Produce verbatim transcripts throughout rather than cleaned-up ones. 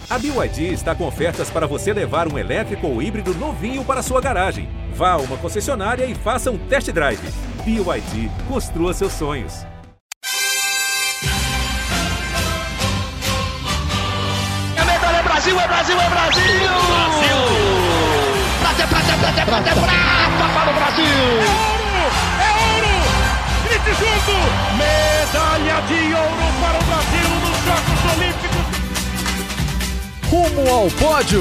A B Y D está com ofertas para você levar um elétrico ou híbrido novinho para sua garagem. Vá a uma concessionária e faça um test drive. B Y D, construa seus sonhos. A medalha é Brasil, é Brasil, é Brasil! Brasil! Prata, prata, prata, prata, prata para o Brasil! É ouro! É ouro! Grite junto! Medalha de ouro para o Brasil nos Jogos Olímpicos! Rumo ao pódio!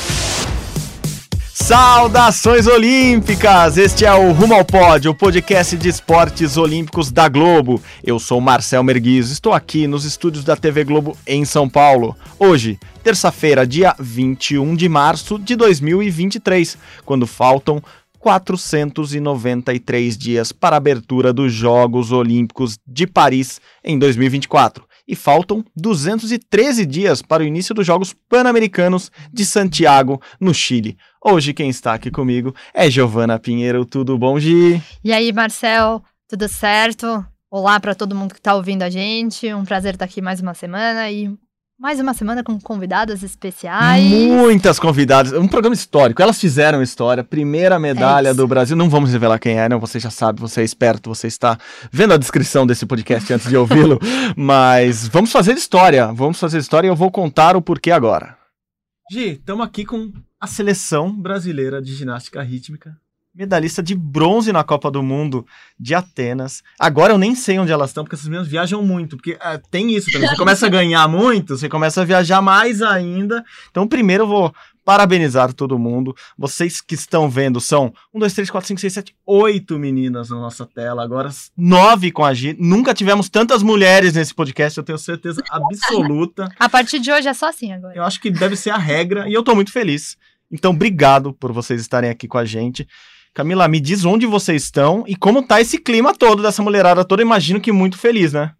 Saudações olímpicas! Este é o Rumo ao Pódio, o podcast de esportes olímpicos da Globo. Eu sou Marcel Merguizo, estou aqui nos estúdios da T V Globo em São Paulo. Hoje, terça-feira, dia vinte e um de março de dois mil e vinte e três, quando faltam quatrocentos e noventa e três dias para a abertura dos Jogos Olímpicos de Paris em dois mil e vinte e quatro. E faltam duzentos e treze dias para o início dos Jogos Pan-Americanos de Santiago, no Chile. Hoje quem está aqui comigo é Giovana Pinheiro. Tudo bom, Gi? E aí, Marcel? Tudo certo? Olá para todo mundo que está ouvindo a gente. Um prazer estar aqui mais uma semana e mais uma semana com convidadas especiais. Muitas convidadas. Um programa histórico. Elas fizeram história. Primeira medalha é do Brasil. Não vamos revelar quem é, não. Você já sabe, você é esperto, você está vendo a descrição desse podcast antes de ouvi-lo. Mas vamos fazer história. Vamos fazer história e eu vou contar o porquê agora. Gi, estamos aqui com a seleção brasileira de ginástica rítmica. Medalhista de bronze na Copa do Mundo de Atenas. Agora eu nem sei onde elas estão, porque essas meninas viajam muito. Porque é, tem isso também. Você começa a ganhar muito, você começa a viajar mais ainda. Então, primeiro eu vou parabenizar todo mundo. Vocês que estão vendo são um, dois, três, quatro, cinco, seis, sete, oito meninas na nossa tela. Agora nove com a Gi. Nunca tivemos tantas mulheres nesse podcast, eu tenho certeza absoluta. A partir de hoje é só assim agora. Eu acho que deve ser a regra e eu tô muito feliz. Então, obrigado por vocês estarem aqui com a gente. Camila, me diz onde vocês estão e como tá esse clima todo dessa mulherada toda. Imagino que muito feliz, né?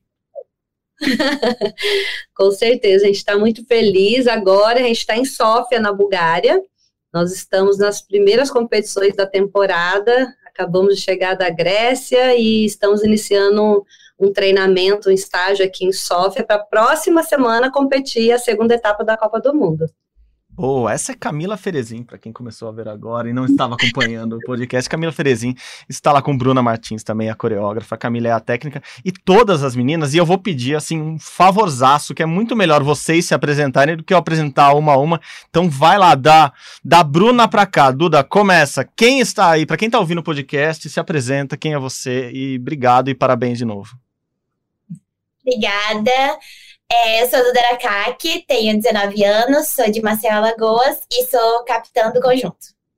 Com certeza, a gente está muito feliz. Agora a gente está em Sófia, na Bulgária. Nós estamos nas primeiras competições da temporada. Acabamos de chegar da Grécia e estamos iniciando um treinamento, um estágio aqui em Sófia para a próxima semana competir a segunda etapa da Copa do Mundo. Boa, essa é Camila Ferezin, para quem começou a ver agora e não estava acompanhando o podcast. Camila Ferezin está lá com Bruna Martins também, a coreógrafa. A Camila é a técnica e todas as meninas. E eu vou pedir, assim, um favorzaço, que é muito melhor vocês se apresentarem do que eu apresentar uma a uma. Então vai lá, da, da Bruna para cá. Duda, começa. Quem está aí? Para quem está ouvindo o podcast, se apresenta, quem é você? E obrigado e parabéns de novo. Obrigada. É, eu sou Duda Aracaki, tenho dezenove anos, sou de Maceió, Alagoas e sou capitã do conjunto.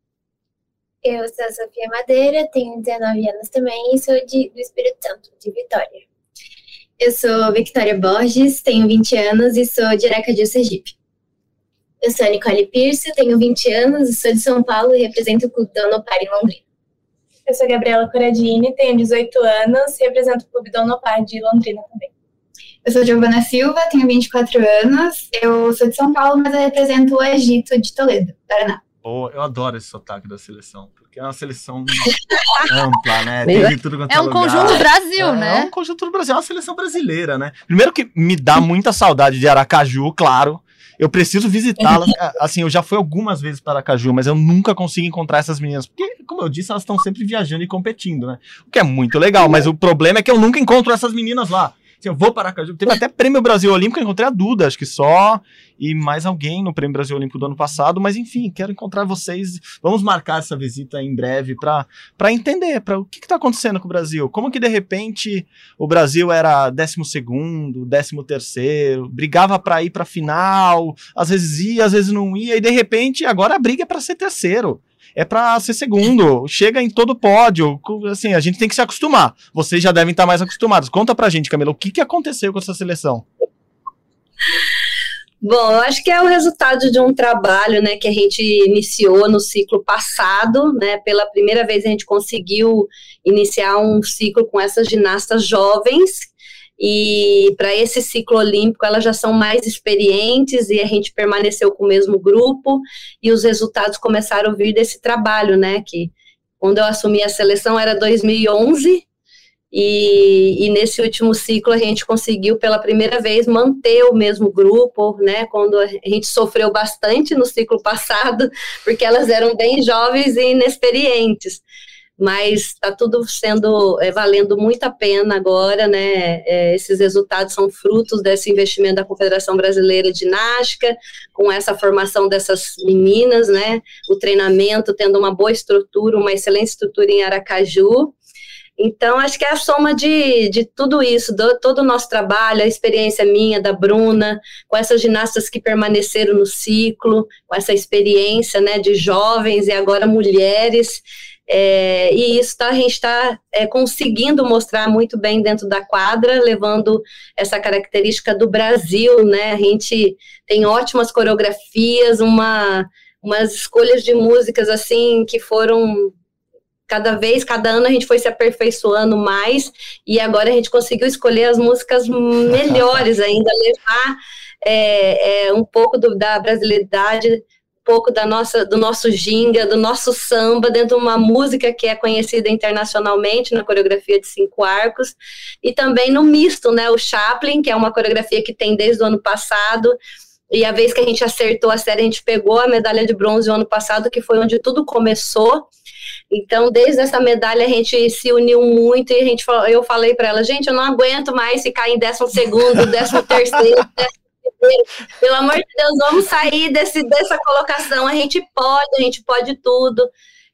Eu sou a Sofia Madeira, tenho dezenove anos também e sou de, do Espírito Santo, de Vitória. Eu sou Victoria Borges, tenho vinte anos e sou de Aracaju, Sergipe. Eu sou a Nicole Pierce, tenho vinte anos e sou de São Paulo e represento o Clube Dona Par em Londrina. Eu sou a Gabriela Corradini, tenho dezoito anos e represento o Clube Dona Par de Londrina também. Eu sou Giovana Silva, tenho vinte e quatro anos, eu sou de São Paulo, mas eu represento o Egito de Toledo, Paraná. Oh, eu adoro esse sotaque da seleção, porque é uma seleção ampla, né? Tem de tudo quanto é um lugar. Conjunto Brasil, é, né? É um conjunto do Brasil, é uma seleção brasileira, né? Primeiro que me dá muita saudade de Aracaju, claro. Eu preciso visitá-las. Assim, eu já fui algumas vezes para Aracaju, mas eu nunca consigo encontrar essas meninas. Porque, como eu disse, elas estão sempre viajando e competindo, né? O que é muito legal, mas o problema é que eu nunca encontro essas meninas lá. Eu vou para Aracaju. Teve até Prêmio Brasil Olímpico, eu encontrei a Duda, acho que só, e mais alguém no Prêmio Brasil Olímpico do ano passado, mas enfim, quero encontrar vocês. Vamos marcar essa visita em breve para para entender para o que está acontecendo com o Brasil. Como que de repente o Brasil era décimo segundo, décimo terceiro, brigava para ir para a final, às vezes ia, às vezes não ia, e de repente agora a briga é para ser terceiro. É pra ser segundo, chega em todo pódio, assim, a gente tem que se acostumar. Vocês já devem estar mais acostumados. Conta pra gente, Camila, o que, que aconteceu com essa seleção? Bom, eu acho que é o resultado de um trabalho, né, que a gente iniciou no ciclo passado, né, pela primeira vez a gente conseguiu iniciar um ciclo com essas ginastas jovens, e para esse ciclo olímpico elas já são mais experientes e a gente permaneceu com o mesmo grupo e os resultados começaram a vir desse trabalho, né, que quando eu assumi a seleção era dois mil e onze E, e nesse último ciclo a gente conseguiu pela primeira vez manter o mesmo grupo, né, quando a gente sofreu bastante no ciclo passado, porque elas eram bem jovens e inexperientes, mas está tudo sendo, é, valendo muito a pena agora, né, é, esses resultados são frutos desse investimento da Confederação Brasileira de Ginástica, com essa formação dessas meninas, né, o treinamento tendo uma boa estrutura, uma excelente estrutura em Aracaju. Então, acho que é a soma de, de tudo isso, do, todo o nosso trabalho, a experiência minha, da Bruna, com essas ginastas que permaneceram no ciclo, com essa experiência, né, de jovens e agora mulheres, é, e isso tá, a gente está é, conseguindo mostrar muito bem dentro da quadra, levando essa característica do Brasil, né, a gente tem ótimas coreografias, uma, umas escolhas de músicas, assim, que foram... Cada vez, cada ano a gente foi se aperfeiçoando mais e agora a gente conseguiu escolher as músicas melhores ainda, levar é, é, um pouco do, da brasilidade, um pouco da nossa, do nosso ginga, do nosso samba, dentro de uma música que é conhecida internacionalmente na coreografia de cinco arcos e também no misto, né, o Chaplin, que é uma coreografia que tem desde o ano passado. E a vez que a gente acertou a série, a gente pegou a medalha de bronze no ano passado, que foi onde tudo começou. Então, desde essa medalha, a gente se uniu muito e a gente, eu falei para ela, gente, eu não aguento mais ficar em décimo segundo, décimo terceiro, décimo primeiro. Pelo amor de Deus, vamos sair desse, dessa colocação. A gente pode, a gente pode tudo.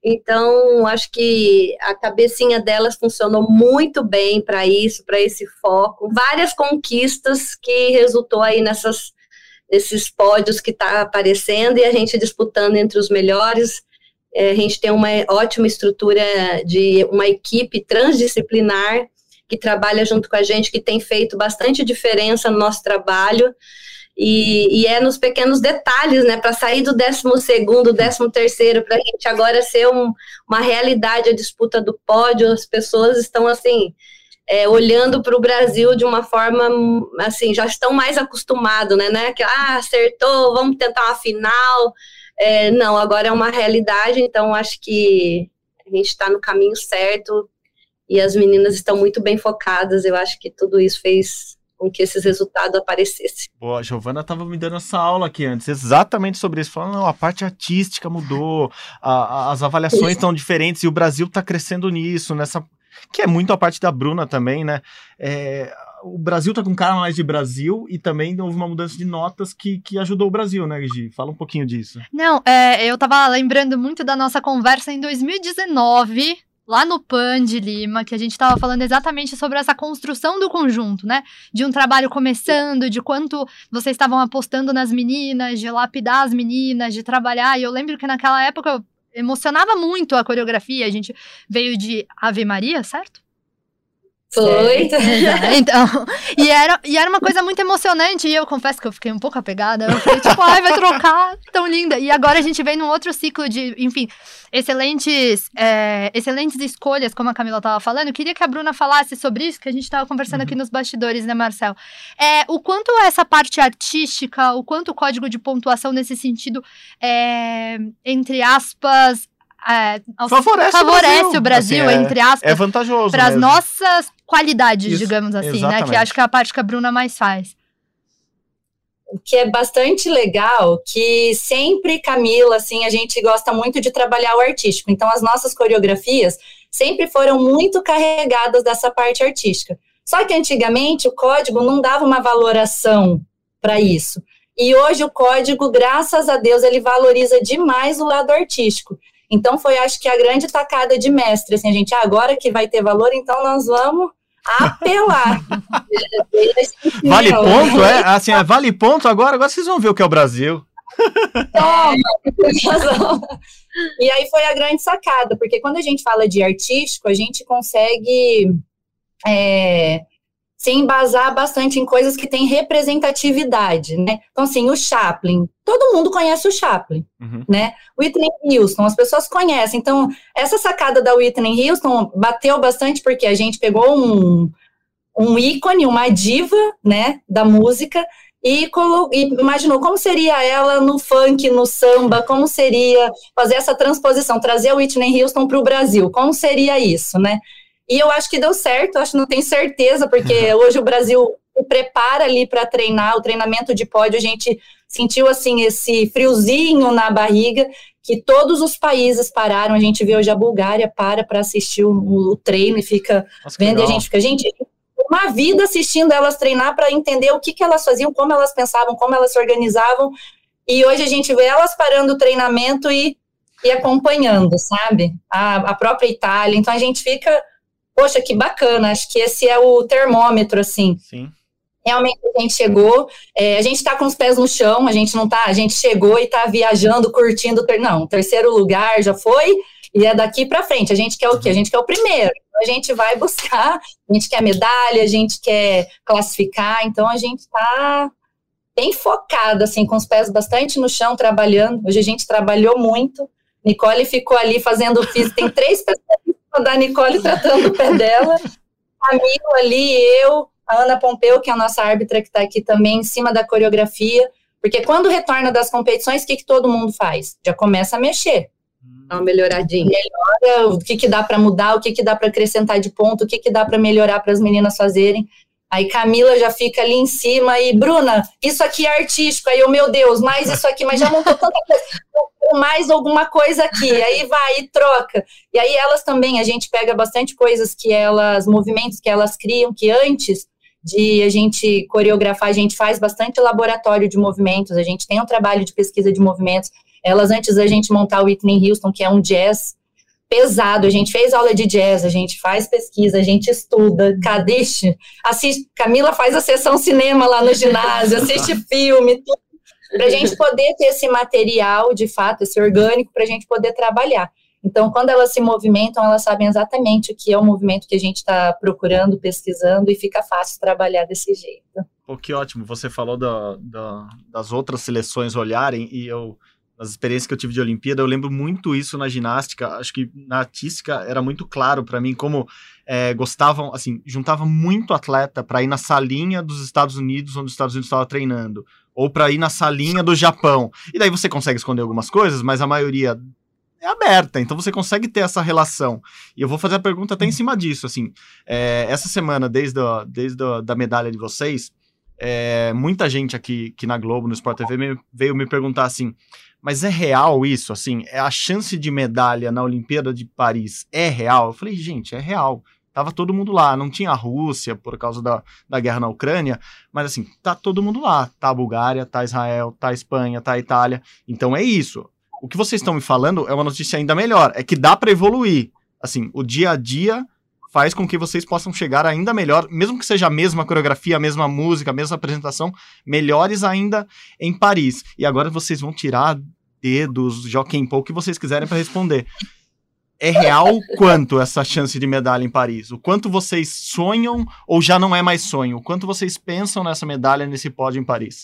Então, acho que a cabecinha delas funcionou muito bem para isso, para esse foco. Várias conquistas que resultou aí nessas... esses pódios que está aparecendo e a gente disputando entre os melhores. É, a gente tem uma ótima estrutura de uma equipe transdisciplinar que trabalha junto com a gente, que tem feito bastante diferença no nosso trabalho, e, e é nos pequenos detalhes, né, para sair do décimo segundo, décimo terceiro, para a gente agora ser um, uma realidade a disputa do pódio, as pessoas estão assim... É, olhando para o Brasil de uma forma, assim, já estão mais acostumados, né, né, que, ah, acertou, vamos tentar uma final, é, não, agora é uma realidade, então acho que a gente está no caminho certo, e as meninas estão muito bem focadas, eu acho que tudo isso fez com que esses resultados aparecessem. Pô, a Giovana estava me dando essa aula aqui antes, exatamente sobre isso, falando, não, a parte artística mudou, a, a, as avaliações estão diferentes, e o Brasil está crescendo nisso, nessa... que é muito a parte da Bruna também, né? É, o Brasil tá com cara mais de Brasil e também houve uma mudança de notas que, que ajudou o Brasil, né, Gi? Fala um pouquinho disso. Não, é, eu tava lembrando muito da nossa conversa em dois mil e dezenove, lá no Pan de Lima, que a gente tava falando exatamente sobre essa construção do conjunto, né? De um trabalho começando, de quanto vocês estavam apostando nas meninas, de lapidar as meninas, de trabalhar. E eu lembro que naquela época... eu emocionava muito a coreografia, a gente veio de Ave Maria, certo? Foi. É, então, e era, e era uma coisa muito emocionante, e eu confesso que eu fiquei um pouco apegada, eu falei, tipo, ai, vai trocar, tão linda. E agora a gente vem num outro ciclo de, enfim, excelentes, é, excelentes escolhas, como a Camila tava falando. Eu queria que a Bruna falasse sobre isso, que a gente tava conversando uhum. aqui nos bastidores, né, Marcel? É, o quanto essa parte artística, o quanto o código de pontuação nesse sentido, é, entre aspas... É, favorece, favorece o Brasil, o Brasil assim, entre aspas, é vantajoso para as nossas qualidades, isso, digamos assim, exatamente. né? Que acho que é a parte que a Bruna mais faz. O que é bastante legal, que sempre, Camila, assim, a gente gosta muito de trabalhar o artístico. Então, as nossas coreografias sempre foram muito carregadas dessa parte artística. Só que antigamente o código não dava uma valoração para isso. E hoje o código, graças a Deus, ele valoriza demais o lado artístico. Então, foi, acho que, a grande tacada de mestre, assim, a gente, ah, agora que vai ter valor, então nós vamos apelar. Vale ponto, é? Assim, é, vale ponto agora? Agora vocês vão ver o que é o Brasil. Toma! E aí foi a grande sacada, porque quando a gente fala de artístico, a gente consegue é, se embasar bastante em coisas que têm representatividade, né? Então, assim, o Chaplin, todo mundo conhece o Chaplin, uhum. né? Whitney Houston, as pessoas conhecem. Então, essa sacada da Whitney Houston bateu bastante porque a gente pegou um, um ícone, uma diva, né, da música, e, colo- e imaginou como seria ela no funk, no samba, como seria fazer essa transposição, trazer a Whitney Houston para o Brasil, como seria isso, né? E eu acho que deu certo, eu acho que não tenho certeza, porque hoje o Brasil se prepara ali para treinar, o treinamento de pódio, a gente sentiu assim esse friozinho na barriga, que todos os países pararam, a gente vê hoje a Bulgária para para assistir o, o treino e fica Nossa, vendo, legal. E a gente fica, gente, uma vida assistindo elas treinar para entender o que, que elas faziam, como elas pensavam, como elas se organizavam, e hoje a gente vê elas parando o treinamento e, e acompanhando, sabe? A, a própria Itália, então a gente fica, poxa, que bacana, acho que esse é o termômetro, assim. Sim. Realmente a gente chegou, é, a gente está com os pés no chão, a gente não tá, a gente chegou e está viajando, curtindo, ter, não, terceiro lugar já foi, e é daqui para frente, a gente quer o quê? A gente quer o primeiro, a gente vai buscar, a gente quer medalha, a gente quer classificar, então a gente está bem focado, assim, com os pés bastante no chão, trabalhando, hoje a gente trabalhou muito, Nicole ficou ali fazendo física, tem três pessoas da Nicole tratando o pé dela, Camilo ali, eu, a Ana Pompeu, que é a nossa árbitra que está aqui também, em cima da coreografia, porque quando retorna das competições, o que, que todo mundo faz? Já começa a mexer. Dá uma melhoradinha. Melhora o que, que dá para mudar, o que, que dá para acrescentar de ponto, o que, que dá para melhorar para as meninas fazerem. Aí Camila já fica ali em cima e, Bruna, isso aqui é artístico. Aí eu, meu Deus, mais isso aqui, mas já montou tanta coisa. Mais alguma coisa aqui, aí vai e troca. E aí elas também, a gente pega bastante coisas que elas, movimentos que elas criam, que antes de a gente coreografar, a gente faz bastante laboratório de movimentos, a gente tem um trabalho de pesquisa de movimentos, elas antes da gente montar o Whitney Houston, que é um jazz pesado, a gente fez aula de jazz, a gente faz pesquisa, a gente estuda, cadê? Assiste, Camila faz a sessão cinema lá no ginásio, assiste filme, tudo, para a gente poder ter esse material, de fato, esse orgânico, para a gente poder trabalhar. Então, quando elas se movimentam, elas sabem exatamente o que é o movimento que a gente está procurando, pesquisando, e fica fácil trabalhar desse jeito. Pô, que ótimo, você falou da, da, das outras seleções olharem, e eu, nas experiências que eu tive de Olimpíada, eu lembro muito isso na ginástica, acho que na artística era muito claro para mim como é, gostavam, assim, juntavam muito atleta para ir na salinha dos Estados Unidos, onde os Estados Unidos estava treinando, ou para ir na salinha do Japão, e daí você consegue esconder algumas coisas, mas a maioria é aberta, então você consegue ter essa relação. E eu vou fazer a pergunta até em cima disso, assim, é, essa semana, desde a, desde a da medalha de vocês, é, muita gente aqui, aqui na Globo, no Sport T V, me, veio me perguntar assim, mas é real isso, assim, é a chance de medalha na Olimpíada de Paris é real? Eu falei, gente, é real. Tava todo mundo lá, não tinha a Rússia por causa da, da guerra na Ucrânia, mas assim, tá todo mundo lá, tá a Bulgária, tá Israel, tá a Espanha, tá a Itália, então é isso. O que vocês estão me falando é uma notícia ainda melhor, é que dá para evoluir. Assim, o dia a dia faz com que vocês possam chegar ainda melhor, mesmo que seja a mesma coreografia, a mesma música, a mesma apresentação, melhores ainda em Paris. E agora vocês vão tirar dedos, joquem pouco, o que vocês quiserem para responder. É real quanto essa chance de medalha em Paris? O quanto vocês sonham ou já não é mais sonho? O quanto vocês pensam nessa medalha, nesse pódio em Paris?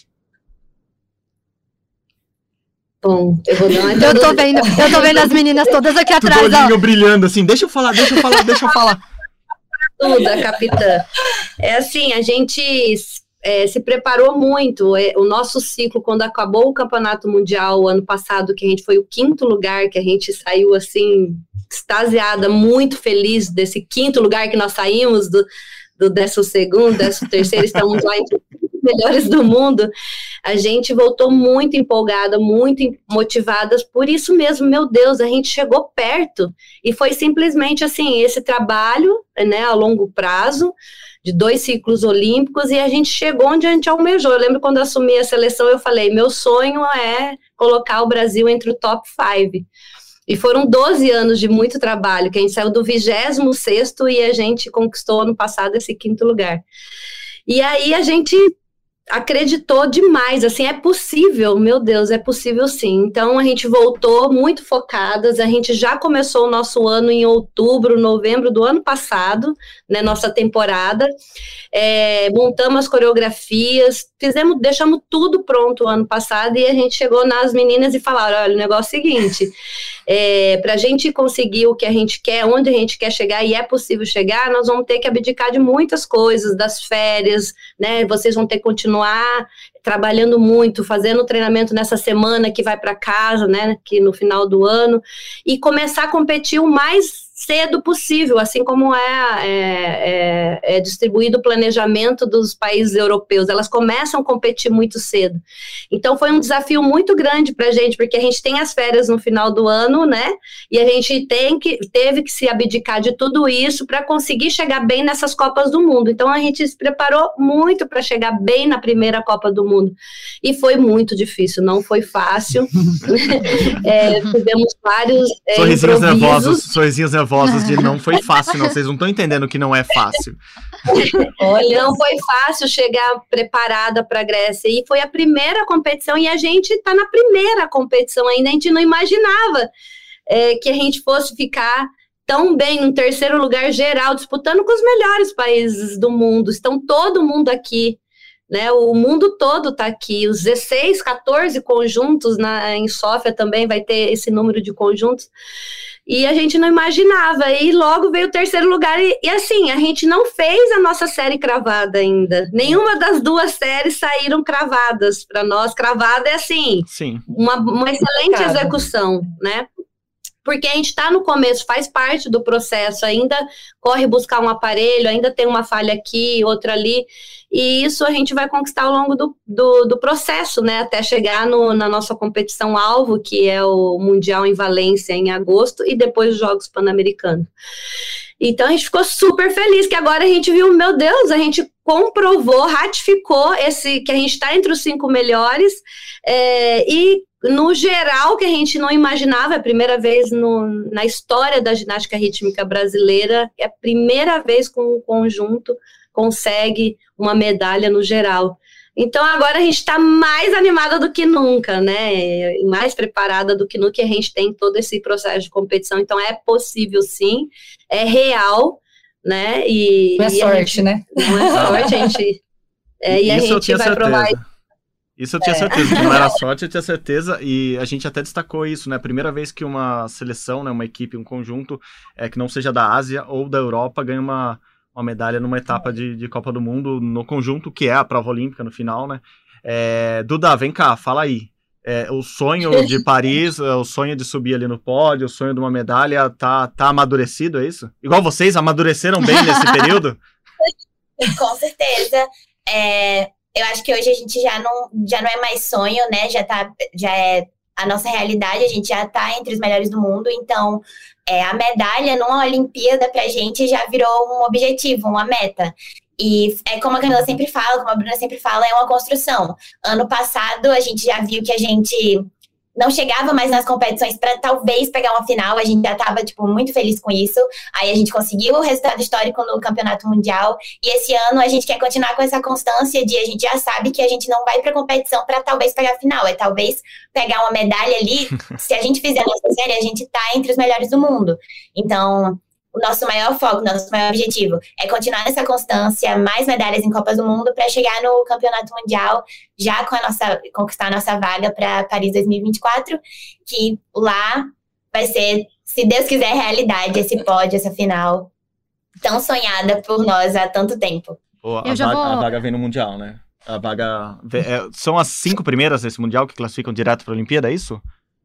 Bom, eu vou dar uma eu tô vendo, eu tô vendo as meninas todas aqui atrás, Tudo olhinho brilhando assim, deixa eu falar, deixa eu falar, deixa eu falar. Tudo, a capitã. É assim, a gente é, se preparou muito, é, o nosso ciclo, quando acabou o Campeonato Mundial ano passado, que a gente foi o quinto lugar, que a gente saiu assim, extasiada, muito feliz desse quinto lugar que nós saímos, do, do décimo segundo, décimo terceiro, estamos lá entre os melhores do mundo. A gente voltou muito empolgada, muito motivadas por isso mesmo, meu Deus, a gente chegou perto, e foi simplesmente assim, esse trabalho, né, a longo prazo, de dois ciclos olímpicos, e a gente chegou onde a gente almejou. Eu lembro quando eu assumi a seleção, eu falei, meu sonho é colocar o Brasil entre o top cinco, e foram doze anos de muito trabalho, que a gente saiu do vigésimo sexto e a gente conquistou ano passado esse quinto lugar. E aí a gente acreditou demais, assim, é possível, meu Deus, é possível sim. Então a gente voltou muito focadas, a gente já começou o nosso ano em outubro, novembro do ano passado, né, nossa temporada, é, montamos as coreografias, fizemos, deixamos tudo pronto o ano passado, e a gente chegou nas meninas e falaram, olha, o negócio é o seguinte, é, para a gente conseguir o que a gente quer, onde a gente quer chegar, e é possível chegar, nós vamos ter que abdicar de muitas coisas, das férias, né, vocês vão ter que continuar trabalhando muito, fazendo treinamento nessa semana que vai para casa, né, que no final do ano, e começar a competir o mais cedo possível, assim como é, é, é, é distribuído o planejamento dos países europeus. Elas começam a competir muito cedo. Então, foi um desafio muito grande para a gente, porque a gente tem as férias no final do ano, né? E a gente tem que, teve que se abdicar de tudo isso para conseguir chegar bem nessas Copas do Mundo. Então, a gente se preparou muito para chegar bem na primeira Copa do Mundo. E foi muito difícil, não foi fácil. é, tivemos vários é, sorrisinhos nervosos, sorrisinhos nervosos de não foi fácil, não, vocês não estão entendendo que não é fácil. Olha, não foi fácil chegar preparada para a Grécia, e foi a primeira competição, e a gente está na primeira competição ainda, a gente não imaginava é, que a gente fosse ficar tão bem no terceiro lugar geral, disputando com os melhores países do mundo. Estão todo mundo aqui, né? O mundo todo está aqui, os dezesseis, quatorze conjuntos na, em Sófia também vai ter esse número de conjuntos, e a gente não imaginava, e logo veio o terceiro lugar, e, e assim, a gente não fez a nossa série cravada ainda, nenhuma das duas séries saíram cravadas para nós. Cravada é assim, Sim. Uma, uma excelente execução, né? Porque a gente está no começo, faz parte do processo, ainda corre buscar um aparelho, ainda tem uma falha aqui, outra ali, e isso a gente vai conquistar ao longo do, do, do processo, né, até chegar no, na nossa competição-alvo, que é o Mundial em Valência, em agosto, e depois os Jogos Pan-Americanos. Então a gente ficou super feliz, que agora a gente viu, meu Deus, a gente comprovou, ratificou esse, que a gente está entre os cinco melhores, é, e no geral, que a gente não imaginava, é a primeira vez no, na história da ginástica rítmica brasileira, é a primeira vez que um conjunto consegue uma medalha no geral. Então, agora a gente está mais animada do que nunca, né? Mais preparada do que nunca, e a gente tem todo esse processo de competição. Então, é possível, sim, é real, né? E, não é e sorte, gente, né? Não é sorte, a gente... É, e a Isso gente vai certeza. provar... Isso eu tinha É. certeza, que não era sorte, eu tinha certeza, e a gente até destacou isso, né, primeira vez que uma seleção, né, uma equipe, um conjunto, é, que não seja da Ásia ou da Europa, ganha uma, uma medalha numa etapa de, de Copa do Mundo no conjunto, que é a prova olímpica no final, né. É, Duda, vem cá, fala aí, é, o sonho de Paris, o sonho de subir ali no pódio, o sonho de uma medalha, tá, tá amadurecido, é isso? Igual vocês, amadureceram bem nesse período? Com certeza, é... Eu acho que hoje a gente já não, já não é mais sonho, né? Já, tá, já é a nossa realidade, a gente já está entre os melhores do mundo. Então, é, a medalha numa Olimpíada pra gente já virou um objetivo, uma meta. E é como a Camila sempre fala, como a Bruna sempre fala, é uma construção. Ano passado, a gente já viu que a gente não chegava mais nas competições para talvez pegar uma final, a gente já estava tipo, muito feliz com isso. Aí a gente conseguiu o resultado histórico no Campeonato Mundial, e esse ano a gente quer continuar com essa constância de a gente já sabe que a gente não vai para competição para talvez pegar a final, é talvez pegar uma medalha ali. Se a gente fizer a nossa série, a gente está entre os melhores do mundo. Então, o nosso maior foco, nosso maior objetivo é continuar nessa constância, mais medalhas em Copas do Mundo para chegar no Campeonato Mundial, já com a nossa, conquistar a nossa vaga para Paris dois mil e vinte e quatro, que lá vai ser, se Deus quiser, realidade esse pódio, essa final tão sonhada por nós há tanto tempo. Pô, a, vaga, vou... a vaga vem no Mundial, né? A vaga... É, são as cinco primeiras desse Mundial que classificam direto para a Olimpíada, é isso?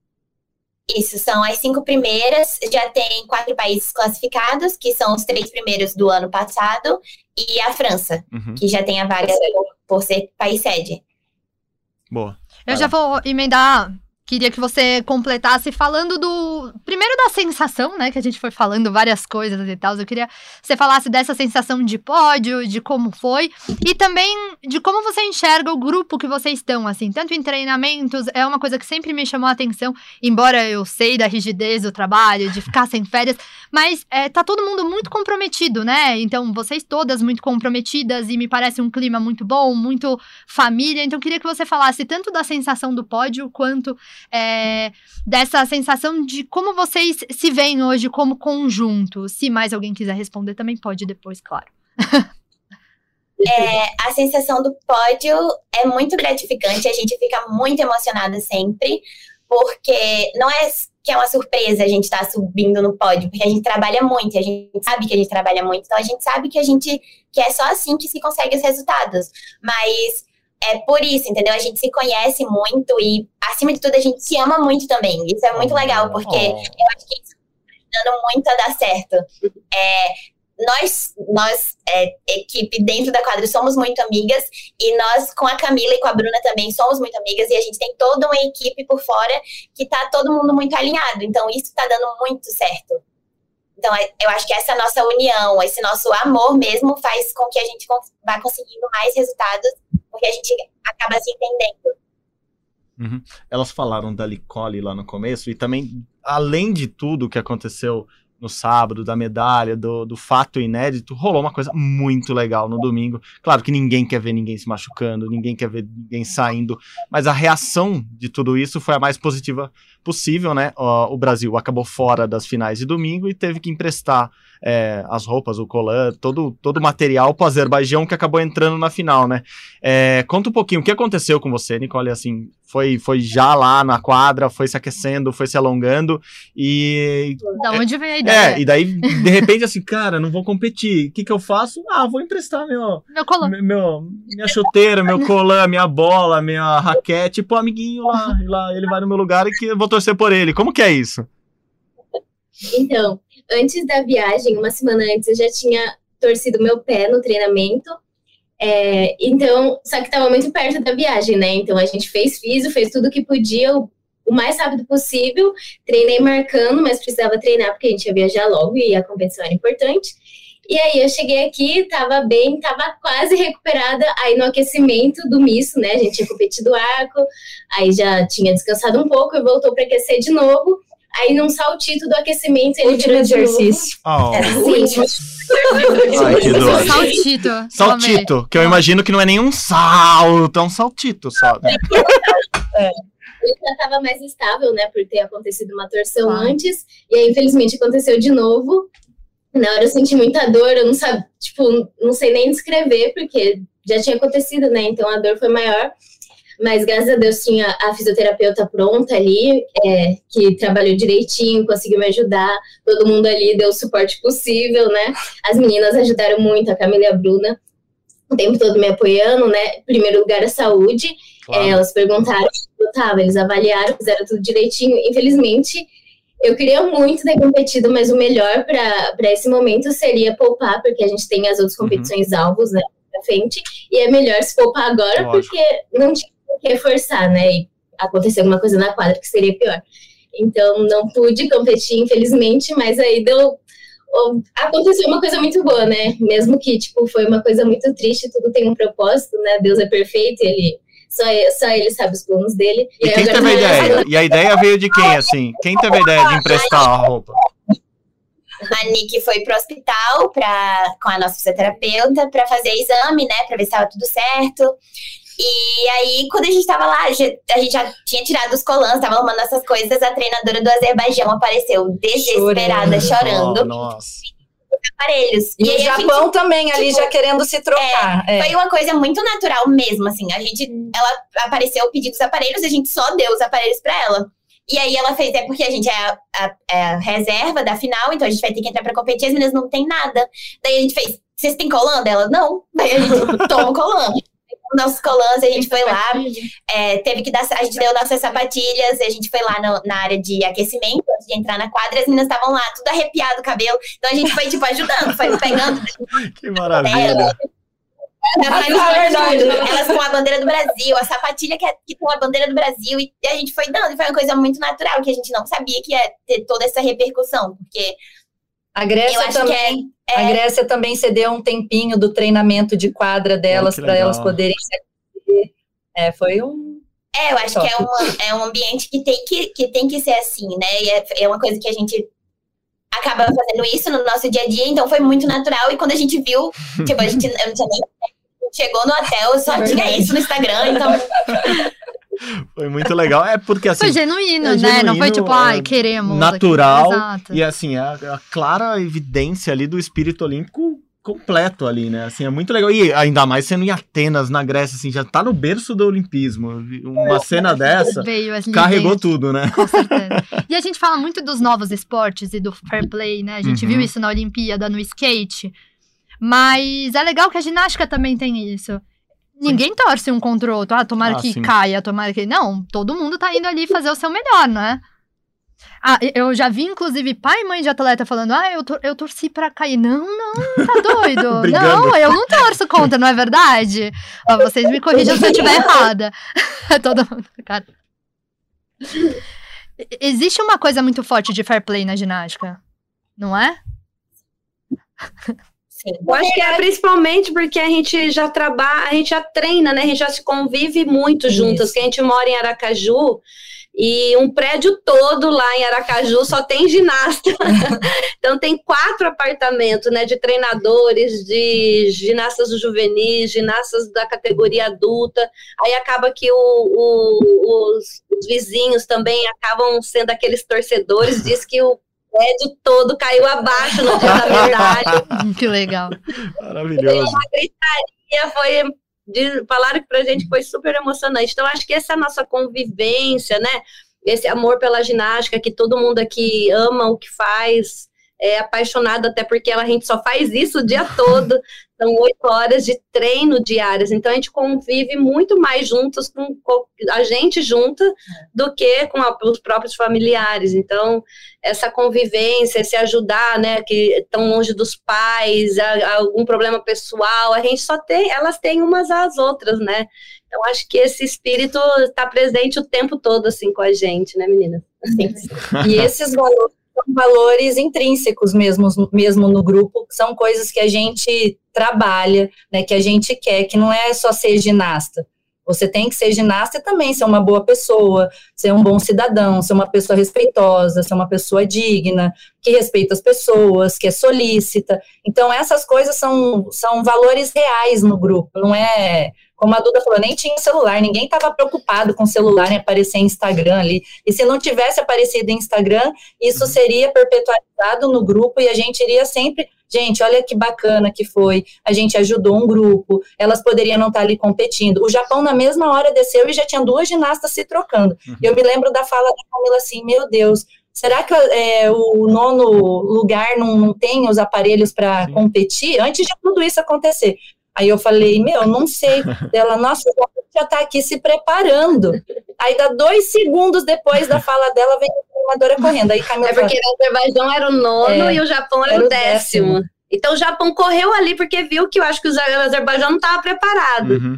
Isso, são as cinco primeiras, já tem quatro países classificados, que são os três primeiros do ano passado, e a França, uhum. que já tem a vaga por ser país sede. Boa. Eu já vou emendar, queria que você completasse falando do... Primeiro da sensação, né, que a gente foi falando várias coisas e tal, eu queria que você falasse dessa sensação de pódio, de como foi, e também de como você enxerga o grupo que vocês estão, assim, tanto em treinamentos, é uma coisa que sempre me chamou a atenção, embora eu sei da rigidez do trabalho, de ficar sem férias, mas é, tá todo mundo muito comprometido, né, então vocês todas muito comprometidas, e me parece um clima muito bom, muito família, então eu queria que você falasse tanto da sensação do pódio, quanto É, dessa sensação de como vocês se veem hoje como conjunto. Se mais alguém quiser responder, também pode depois, claro. É, a sensação do pódio é muito gratificante, a gente fica muito emocionada sempre, porque não é que é uma surpresa a gente estar tá subindo no pódio, porque a gente trabalha muito, a gente sabe que a gente trabalha muito, então a gente sabe que a gente que é só assim que se consegue os resultados, mas é por isso, entendeu? A gente se conhece muito e, acima de tudo, a gente se ama muito também. Isso é muito legal, porque oh. eu acho que isso dando muito a dar certo. É, nós, nós é, equipe dentro da quadra, somos muito amigas, e nós com a Camila e com a Bruna também somos muito amigas, e a gente tem toda uma equipe por fora que tá todo mundo muito alinhado, então isso tá dando muito certo. Então eu acho que essa nossa união, esse nosso amor mesmo faz com que a gente vá conseguindo mais resultados, porque a gente acaba se entendendo. Uhum. Elas falaram da Licole lá no começo, e também, além de tudo que aconteceu no sábado, da medalha, do, do fato inédito, rolou uma coisa muito legal no domingo. Claro que ninguém quer ver ninguém se machucando, ninguém quer ver ninguém saindo, mas a reação de tudo isso foi a mais positiva possível, né? O, o Brasil acabou fora das finais de domingo e teve que emprestar é, as roupas, o colã, todo, todo o material para o Azerbaijão, que acabou entrando na final, né? É, conta um pouquinho, o que aconteceu com você, Nicole? Assim, foi, foi já lá na quadra, foi se aquecendo, foi se alongando e... Da onde veio a ideia? É, e daí, de repente, assim, cara, não vou competir. O que que eu faço? Ah, vou emprestar meu... Meu colã. Meu, minha chuteira, meu colã, minha bola, minha raquete pro amiguinho lá. E lá ele vai no meu lugar e que eu vou torcer por ele. Como que é isso? Então, antes da viagem, uma semana antes, eu já tinha torcido meu pé no treinamento. É, então, só que estava muito perto da viagem, né? Então a gente fez físio, fez tudo que podia, o, o mais rápido possível. Treinei marcando, mas precisava treinar porque a gente ia viajar logo e a competição era importante. E aí eu cheguei aqui, tava bem, tava quase recuperada. Aí no aquecimento do misto, né? A gente tinha competido arco, aí já tinha descansado um pouco e voltou para aquecer de novo. Aí num saltito do aquecimento ele último exercício. Oh. É, sim. Ai, que dor. Saltito. Saltito, que eu imagino que não é nenhum salto, é um saltito só, né? É. Ele já estava mais estável, né, por ter acontecido uma torção ah. antes, e aí infelizmente aconteceu de novo. Na hora eu senti muita dor, eu não sabia, tipo, não sei nem descrever, porque já tinha acontecido, né, então a dor foi maior. Mas graças a Deus tinha a fisioterapeuta pronta ali, é, que trabalhou direitinho, conseguiu me ajudar. Todo mundo ali deu o suporte possível, né? As meninas ajudaram muito, a Camila e a Bruna, o tempo todo me apoiando, né? Em primeiro lugar, a saúde. Claro. É, elas perguntaram como eu tava, eles avaliaram, fizeram tudo direitinho. Infelizmente, eu queria muito ter competido, mas o melhor para esse momento seria poupar, porque a gente tem as outras competições uhum. alvos, né? Pra frente, e é melhor se poupar agora, Lógico. porque não tinha reforçar, né, e acontecer alguma coisa na quadra que seria pior. Então, não pude competir, infelizmente, mas aí deu... Aconteceu uma coisa muito boa, né, mesmo que, tipo, foi uma coisa muito triste, tudo tem um propósito, né, Deus é perfeito, ele... Só, só ele sabe os planos dele. E, e quem teve a ideia? E a ideia veio de quem, assim? Quem teve a ideia de emprestar a roupa? A Nick foi pro hospital pra, com a nossa fisioterapeuta para fazer exame, né, para ver se estava tudo certo. E aí, quando a gente tava lá, a gente já tinha tirado os colãs, tava arrumando essas coisas, a treinadora do Azerbaijão apareceu desesperada, chorando. chorando. Oh, nossa. Aparelhos. E, e o Japão gente, também ali tipo, já querendo se trocar. É, é. Foi uma coisa muito natural mesmo, assim. A gente, ela apareceu, pediu os aparelhos, a gente só deu os aparelhos pra ela. E aí ela fez, é porque a gente é a, a, é a reserva da final, então a gente vai ter que entrar pra competir, as meninas não tem nada. Daí a gente fez, vocês têm colã dela? Não. Daí a gente toma o colã. Nossos colãs, a gente foi lá, é, teve que dar, a gente deu nossas sapatilhas, a gente foi lá no, na área de aquecimento, antes de entrar na quadra, as meninas estavam lá, tudo arrepiado o cabelo, então a gente foi, tipo, ajudando, foi pegando. Que maravilha! Elas, elas com a bandeira do Brasil, a sapatilha que, é, que com a bandeira do Brasil, e a gente foi dando, e foi uma coisa muito natural, que a gente não sabia que ia ter toda essa repercussão, porque... A Grécia, também, é, é... a Grécia também cedeu um tempinho do treinamento de quadra delas oh, para elas poderem se aquecer. É, foi um... É, eu acho top. que é um, é um ambiente que tem que, que tem que ser assim, né? E é, é uma coisa que a gente acaba fazendo isso no nosso dia a dia, então foi muito natural. E quando a gente viu, tipo, a gente eu não tinha nem... Chegou no hotel, só é tinha isso no Instagram, então... Foi muito legal, é porque assim... Foi genuíno, é né? Genuíno, não foi tipo, ai, é queremos. Natural, aqui. E assim, a, a clara evidência ali do espírito olímpico completo ali, né? Assim, é muito legal. E ainda mais sendo em Atenas, na Grécia, assim, já tá no berço do olimpismo. Uma cena dessa carregou tudo, né? Com certeza. E a gente fala muito dos novos esportes e do fair play, né? A gente uhum. viu isso na Olimpíada, no skate. Mas é legal que a ginástica também tem isso. Ninguém torce um contra o outro. Ah, tomara ah, que sim. caia, tomara que... Não, todo mundo tá indo ali fazer o seu melhor, né? Ah, eu já vi, inclusive, pai e mãe de atleta falando, ah, eu, tor- eu torci pra cair. Não, não, tá doido. Não, eu não torço contra, não é verdade? Ó, vocês me corrijam se eu estiver errada. Todo mundo, cara. Existe uma coisa muito forte de fair play na ginástica, não é? Sim. Eu acho que é principalmente porque a gente já trabalha, a gente já treina, né? A gente já se convive muito juntas, porque a gente mora em Aracaju e um prédio todo lá em Aracaju só tem ginasta. Então tem quatro apartamentos, né? De treinadores, de ginastas do juvenis, ginastas da categoria adulta. Aí acaba que o, o, os, os vizinhos também acabam sendo aqueles torcedores, diz que o prédio todo caiu abaixo no dia da medalha. Que legal. Maravilhoso. Uma gritaria, foi, de, falaram pra gente que foi super emocionante. Então, acho que essa é a nossa convivência, né? Esse amor pela ginástica, que todo mundo aqui ama o que faz, é apaixonado, até porque a gente só faz isso o dia todo. São oito horas de treino diárias, então a gente convive muito mais juntos com a gente junta do que com a, os próprios familiares. Então, essa convivência, se ajudar, né, que estão longe dos pais, a, a algum problema pessoal, a gente só tem, elas têm umas às outras, né? Então, acho que esse espírito está presente o tempo todo, assim, com a gente, né, menina? Sim. E esses valores são valores intrínsecos mesmo, mesmo no grupo, são coisas que a gente trabalha, né, que a gente quer, que não é só ser ginasta. Você tem que ser ginasta e também ser uma boa pessoa, ser um bom cidadão, ser uma pessoa respeitosa, ser uma pessoa digna, que respeita as pessoas, que é solícita. Então, essas coisas são, são valores reais no grupo, não é... Como a Duda falou, nem tinha celular, ninguém estava preocupado com o celular em aparecer em Instagram ali. E se não tivesse aparecido em Instagram, isso seria perpetuado no grupo e a gente iria sempre... Gente, olha que bacana que foi, a gente ajudou um grupo, elas poderiam não estar ali competindo. O Japão, na mesma hora, desceu e já tinha duas ginastas se trocando. Uhum. Eu me lembro da fala da Camila assim, meu Deus, será que é, o nono lugar não, não tem os aparelhos para competir? Antes de tudo isso acontecer. Aí eu falei, meu, não sei. Ela, nossa, já está aqui se preparando. Aí, dá dois segundos depois da fala dela, vem a treinadora correndo. Aí, Camila é porque fala, o Azerbaijão era o nono é, e o Japão era, era o décimo. décimo. Então, o Japão correu ali porque viu que eu acho que o Azerbaijão não estava preparado. Uhum.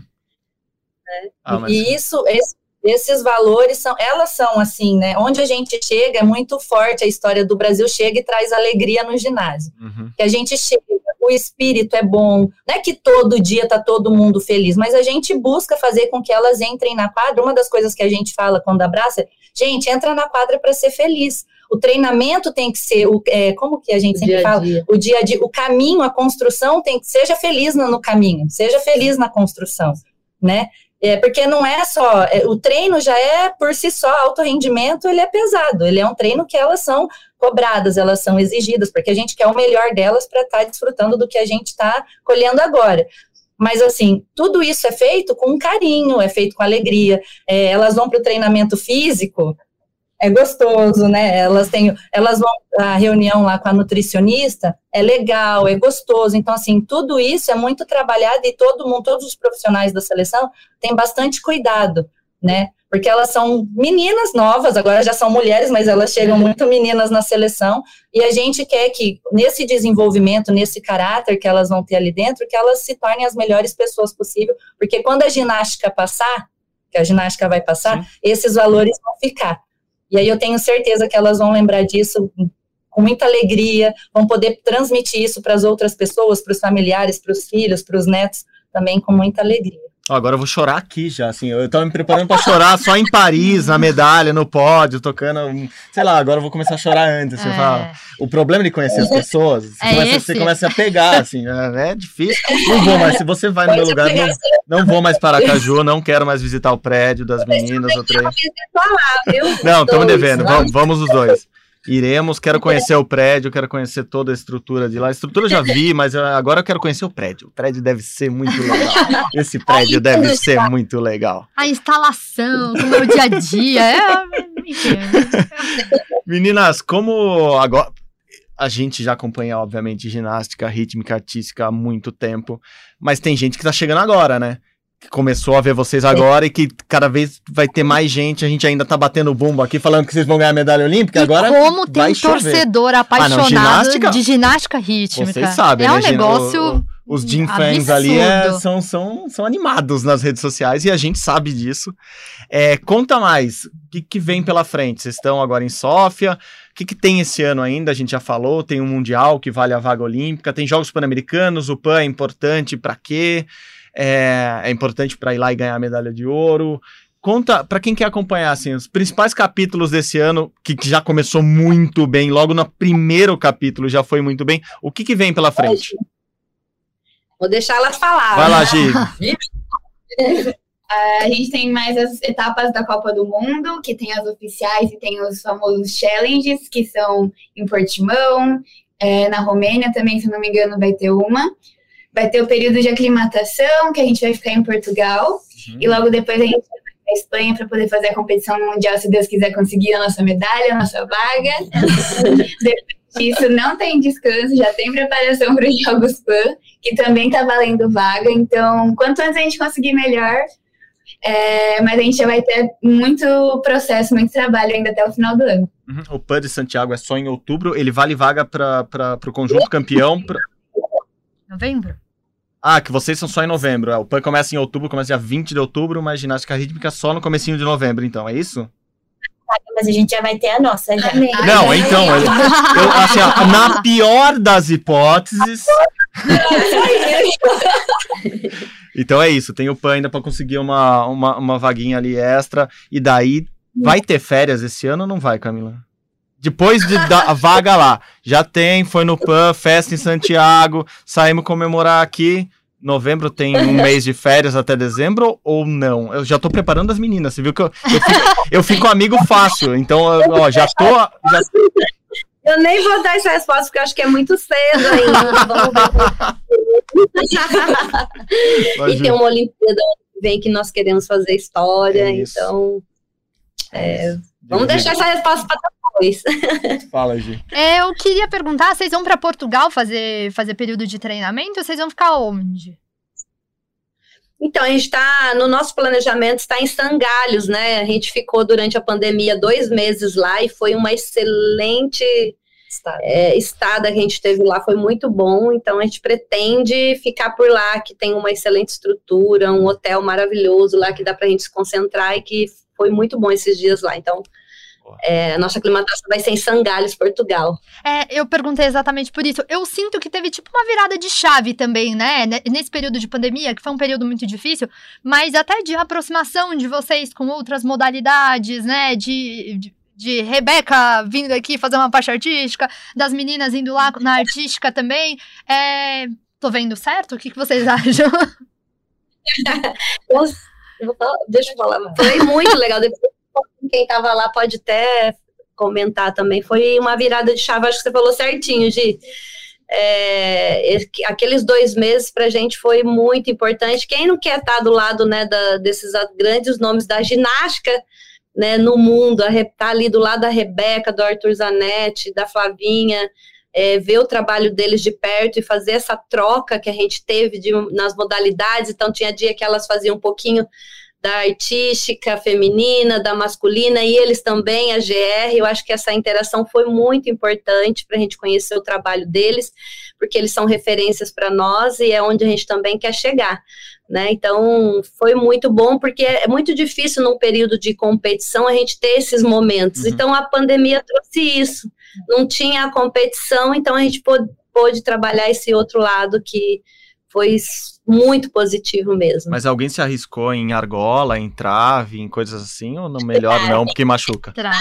É. Ah, mas... E isso, esse, esses valores, são, elas são assim, né? Onde a gente chega, é muito forte a história do Brasil, chega e traz alegria no ginásio. Uhum. Que a gente chega, o espírito é bom, não é que todo dia tá todo mundo feliz, mas a gente busca fazer com que elas entrem na quadra. Uma das coisas que a gente fala quando abraça é, gente, entra na quadra para ser feliz. O treinamento tem que ser, o, é, como que a gente o sempre fala? Dia. O dia a dia, o caminho, a construção tem que, seja feliz no, no caminho, seja feliz na construção, né? É, porque não é só, é, o treino já é por si só, alto rendimento, ele é pesado, ele é um treino que elas são cobradas, elas são exigidas, porque a gente quer o melhor delas para estar tá desfrutando do que a gente está colhendo agora. Mas assim, tudo isso é feito com carinho, é feito com alegria, é, elas vão para o treinamento físico, é gostoso, né? Elas têm, elas vão à reunião lá com a nutricionista, é legal, é gostoso. Então, assim, tudo isso é muito trabalhado e todo mundo, todos os profissionais da seleção têm bastante cuidado, né? Porque elas são meninas novas, agora já são mulheres, mas elas chegam muito meninas na seleção, e a gente quer que, nesse desenvolvimento, nesse caráter que elas vão ter ali dentro, que elas se tornem as melhores pessoas possível, porque quando a ginástica passar, que a ginástica vai passar, sim, esses valores vão ficar. E aí eu tenho certeza que elas vão lembrar disso com muita alegria, vão poder transmitir isso para as outras pessoas, para os familiares, para os filhos, para os netos, também com muita alegria. Agora eu vou chorar aqui já, assim, eu tava me preparando pra chorar só em Paris, na medalha, no pódio, tocando, sei lá, agora eu vou começar a chorar antes, assim, é. Falar, o problema de conhecer as pessoas, você, é começa, você começa a pegar, assim, é, é difícil, não vou mais, se você vai no meu lugar, não, não vou mais para Aracaju, não quero mais visitar o prédio das meninas, o trem. Não, estamos devendo, vamos, vamos os dois. Iremos, quero conhecer o prédio, quero conhecer toda a estrutura de lá. A estrutura eu já vi, mas agora eu quero conhecer o prédio. O prédio deve ser muito legal. Esse prédio deve ser muito legal. A instalação, como é o dia a dia. É... Meninas, como agora... A gente já acompanha, obviamente, ginástica rítmica, artística há muito tempo, mas tem gente que tá chegando agora, né? começou a ver vocês agora e que cada vez vai ter mais gente. A gente ainda tá batendo bumbo aqui, falando que vocês vão ganhar a medalha olímpica. E agora como tem um chover. torcedor apaixonado ah, não, ginástica, de ginástica rítmica. Vocês sabem, é né? um negócio o, o, Os Jim fans ali é, são, são, são animados nas redes sociais e a gente sabe disso. É, conta mais, o que, que vem pela frente? Vocês estão agora em Sófia, o que, que tem esse ano ainda? A gente já falou, tem um Mundial que vale a vaga olímpica, tem Jogos Pan-Americanos, o Pan é importante para quê? É, é importante para ir lá e ganhar a medalha de ouro. Conta, para quem quer acompanhar, assim, os principais capítulos desse ano, que, que já começou muito bem, logo no primeiro capítulo já foi muito bem, o que, que vem pela frente? Vou deixar elas falar. Vai lá, Gi. A gente tem mais as etapas da Copa do Mundo, que tem as oficiais e tem os famosos challenges, que são em Portimão, é, na Romênia também, se não me engano, vai ter uma. Vai ter o período de aclimatação, que a gente vai ficar em Portugal, uhum. e logo depois a gente vai para a Espanha para poder fazer a competição mundial, se Deus quiser conseguir a nossa medalha, a nossa vaga. Depois disso, não tem descanso, já tem preparação para os Jogos Pan, que também está valendo vaga, então quanto antes a gente conseguir, melhor. É, mas a gente já vai ter muito processo, muito trabalho ainda até o final do ano. Uhum. O Pan de Santiago é só em outubro, ele vale vaga para o conjunto campeão. Pra... Novembro? Ah, que vocês são só em novembro. É, o Pan começa em outubro, começa dia vinte de outubro, mas ginástica rítmica só no comecinho de novembro, então, é isso? Mas a gente já vai ter a nossa, já. Não, então, eu, eu, assim, ó, na pior das hipóteses... Então é isso, tem o Pan ainda para conseguir uma, uma, uma vaguinha ali extra, e daí vai ter férias esse ano ou não vai, Camila? Depois de da a vaga lá, já tem, foi no Pan, festa em Santiago, saímos comemorar aqui, novembro tem um mês de férias até dezembro ou não? Eu já tô preparando as meninas, você viu que eu, eu, fico, eu fico amigo fácil, então ó, já tô... Já... Eu nem vou dar essa resposta, porque eu acho que é muito cedo ainda. Vamos ver. E tem uma Olimpíada que vem que nós queremos fazer história, é então é, vamos deixar essa resposta para depois. Fala, Gi. É, eu queria perguntar, vocês vão para Portugal fazer, fazer período de treinamento ou vocês vão ficar onde? Então, a gente está, no nosso planejamento, está em Sangalhos, né? A gente ficou durante a pandemia dois meses lá e foi uma excelente é, estada que a gente teve lá, foi muito bom. Então, a gente pretende ficar por lá, que tem uma excelente estrutura, um hotel maravilhoso lá, que dá para a gente se concentrar e que foi muito bom esses dias lá. Então, É, a nossa aclimatação vai ser em Sangalhos, Portugal. É, eu perguntei exatamente por isso. Eu sinto que teve tipo uma virada de chave também, né? Nesse período de pandemia, que foi um período muito difícil, mas até de aproximação de vocês com outras modalidades, né? De, de, de Rebeca vindo aqui fazer uma parte artística, das meninas indo lá na artística também. É, tô vendo certo? O que, que vocês acham? eu vou falar, deixa eu falar. Foi muito legal. Depois quem estava lá pode até comentar também, foi uma virada de chave, acho que você falou certinho, Gi. É, aqueles dois meses pra gente foi muito importante. Quem não quer estar do lado, né, da, desses grandes nomes da ginástica, né, no mundo, estar tá ali do lado da Rebeca, do Arthur Zanetti, da Flavinha, é, ver o trabalho deles de perto e fazer essa troca que a gente teve de, nas modalidades. Então tinha dia que elas faziam um pouquinho da artística feminina, da masculina, e eles também, a G R. Eu acho que essa interação foi muito importante para a gente conhecer o trabalho deles, porque eles são referências para nós e é onde a gente também quer chegar, né? Então, foi muito bom, porque é muito difícil num período de competição a gente ter esses momentos. Uhum. Então, a pandemia trouxe isso. Não tinha a competição, então a gente pôde, pôde trabalhar esse outro lado que foi muito positivo mesmo. Mas alguém se arriscou em argola, em trave, em coisas assim, ou não, melhor não, porque machuca? Trave.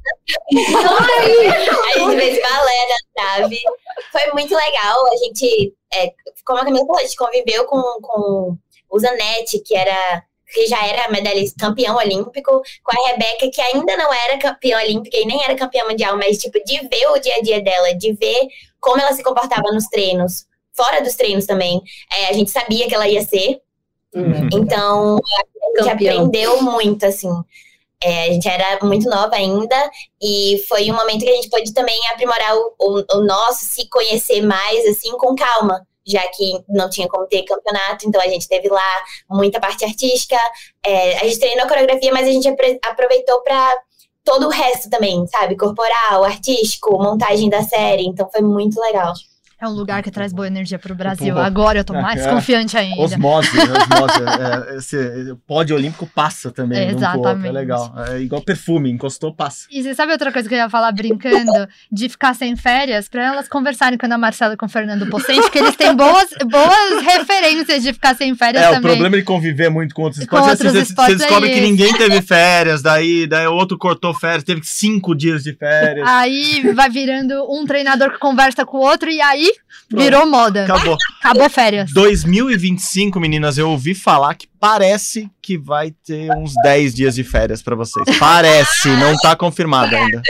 A gente fez balé na trave. Foi muito legal. A gente, é, como a Camila falou, a gente conviveu com, com o Zanetti, que era... que já era medalhista, campeão olímpico, com a Rebeca, que ainda não era campeã olímpica e nem era campeã mundial, mas, tipo, de ver o dia a dia dela, de ver como ela se comportava nos treinos, fora dos treinos também, é, a gente sabia que ela ia ser, uhum. Então a gente campeão. Aprendeu muito, assim, é, a gente era muito nova ainda, e foi um momento que a gente pôde também aprimorar o, o, o nosso, se conhecer mais, assim, com calma, já que não tinha como ter campeonato, então a gente teve lá muita parte artística, é, a gente treinou a coreografia, mas a gente aproveitou para todo o resto também, sabe? Corporal, artístico, montagem da série, então foi muito legal. É um lugar que traz boa energia pro Brasil. Agora eu tô mais é, confiante ainda. Osmose, osmose. é, esse pódio olímpico passa também. É, exatamente. É legal. É igual perfume, encostou, passa. E você sabe outra coisa que eu ia falar brincando? De ficar sem férias, pra elas conversarem com a Ana Marcela e com o Fernando Pocente, que eles têm boas, boas referências de ficar sem férias é, também. É, o problema de conviver muito com outros esportes. Com outros assim, esportes você, você descobre é que ninguém teve férias, daí, daí o outro cortou férias, teve cinco dias de férias. Aí vai virando um treinador que conversa com o outro e aí... Pronto. Virou moda. Acabou. Acabou férias. dois mil e vinte e cinco, meninas, eu ouvi falar que parece que vai ter uns dez dias de férias pra vocês. Parece, não tá confirmado ainda.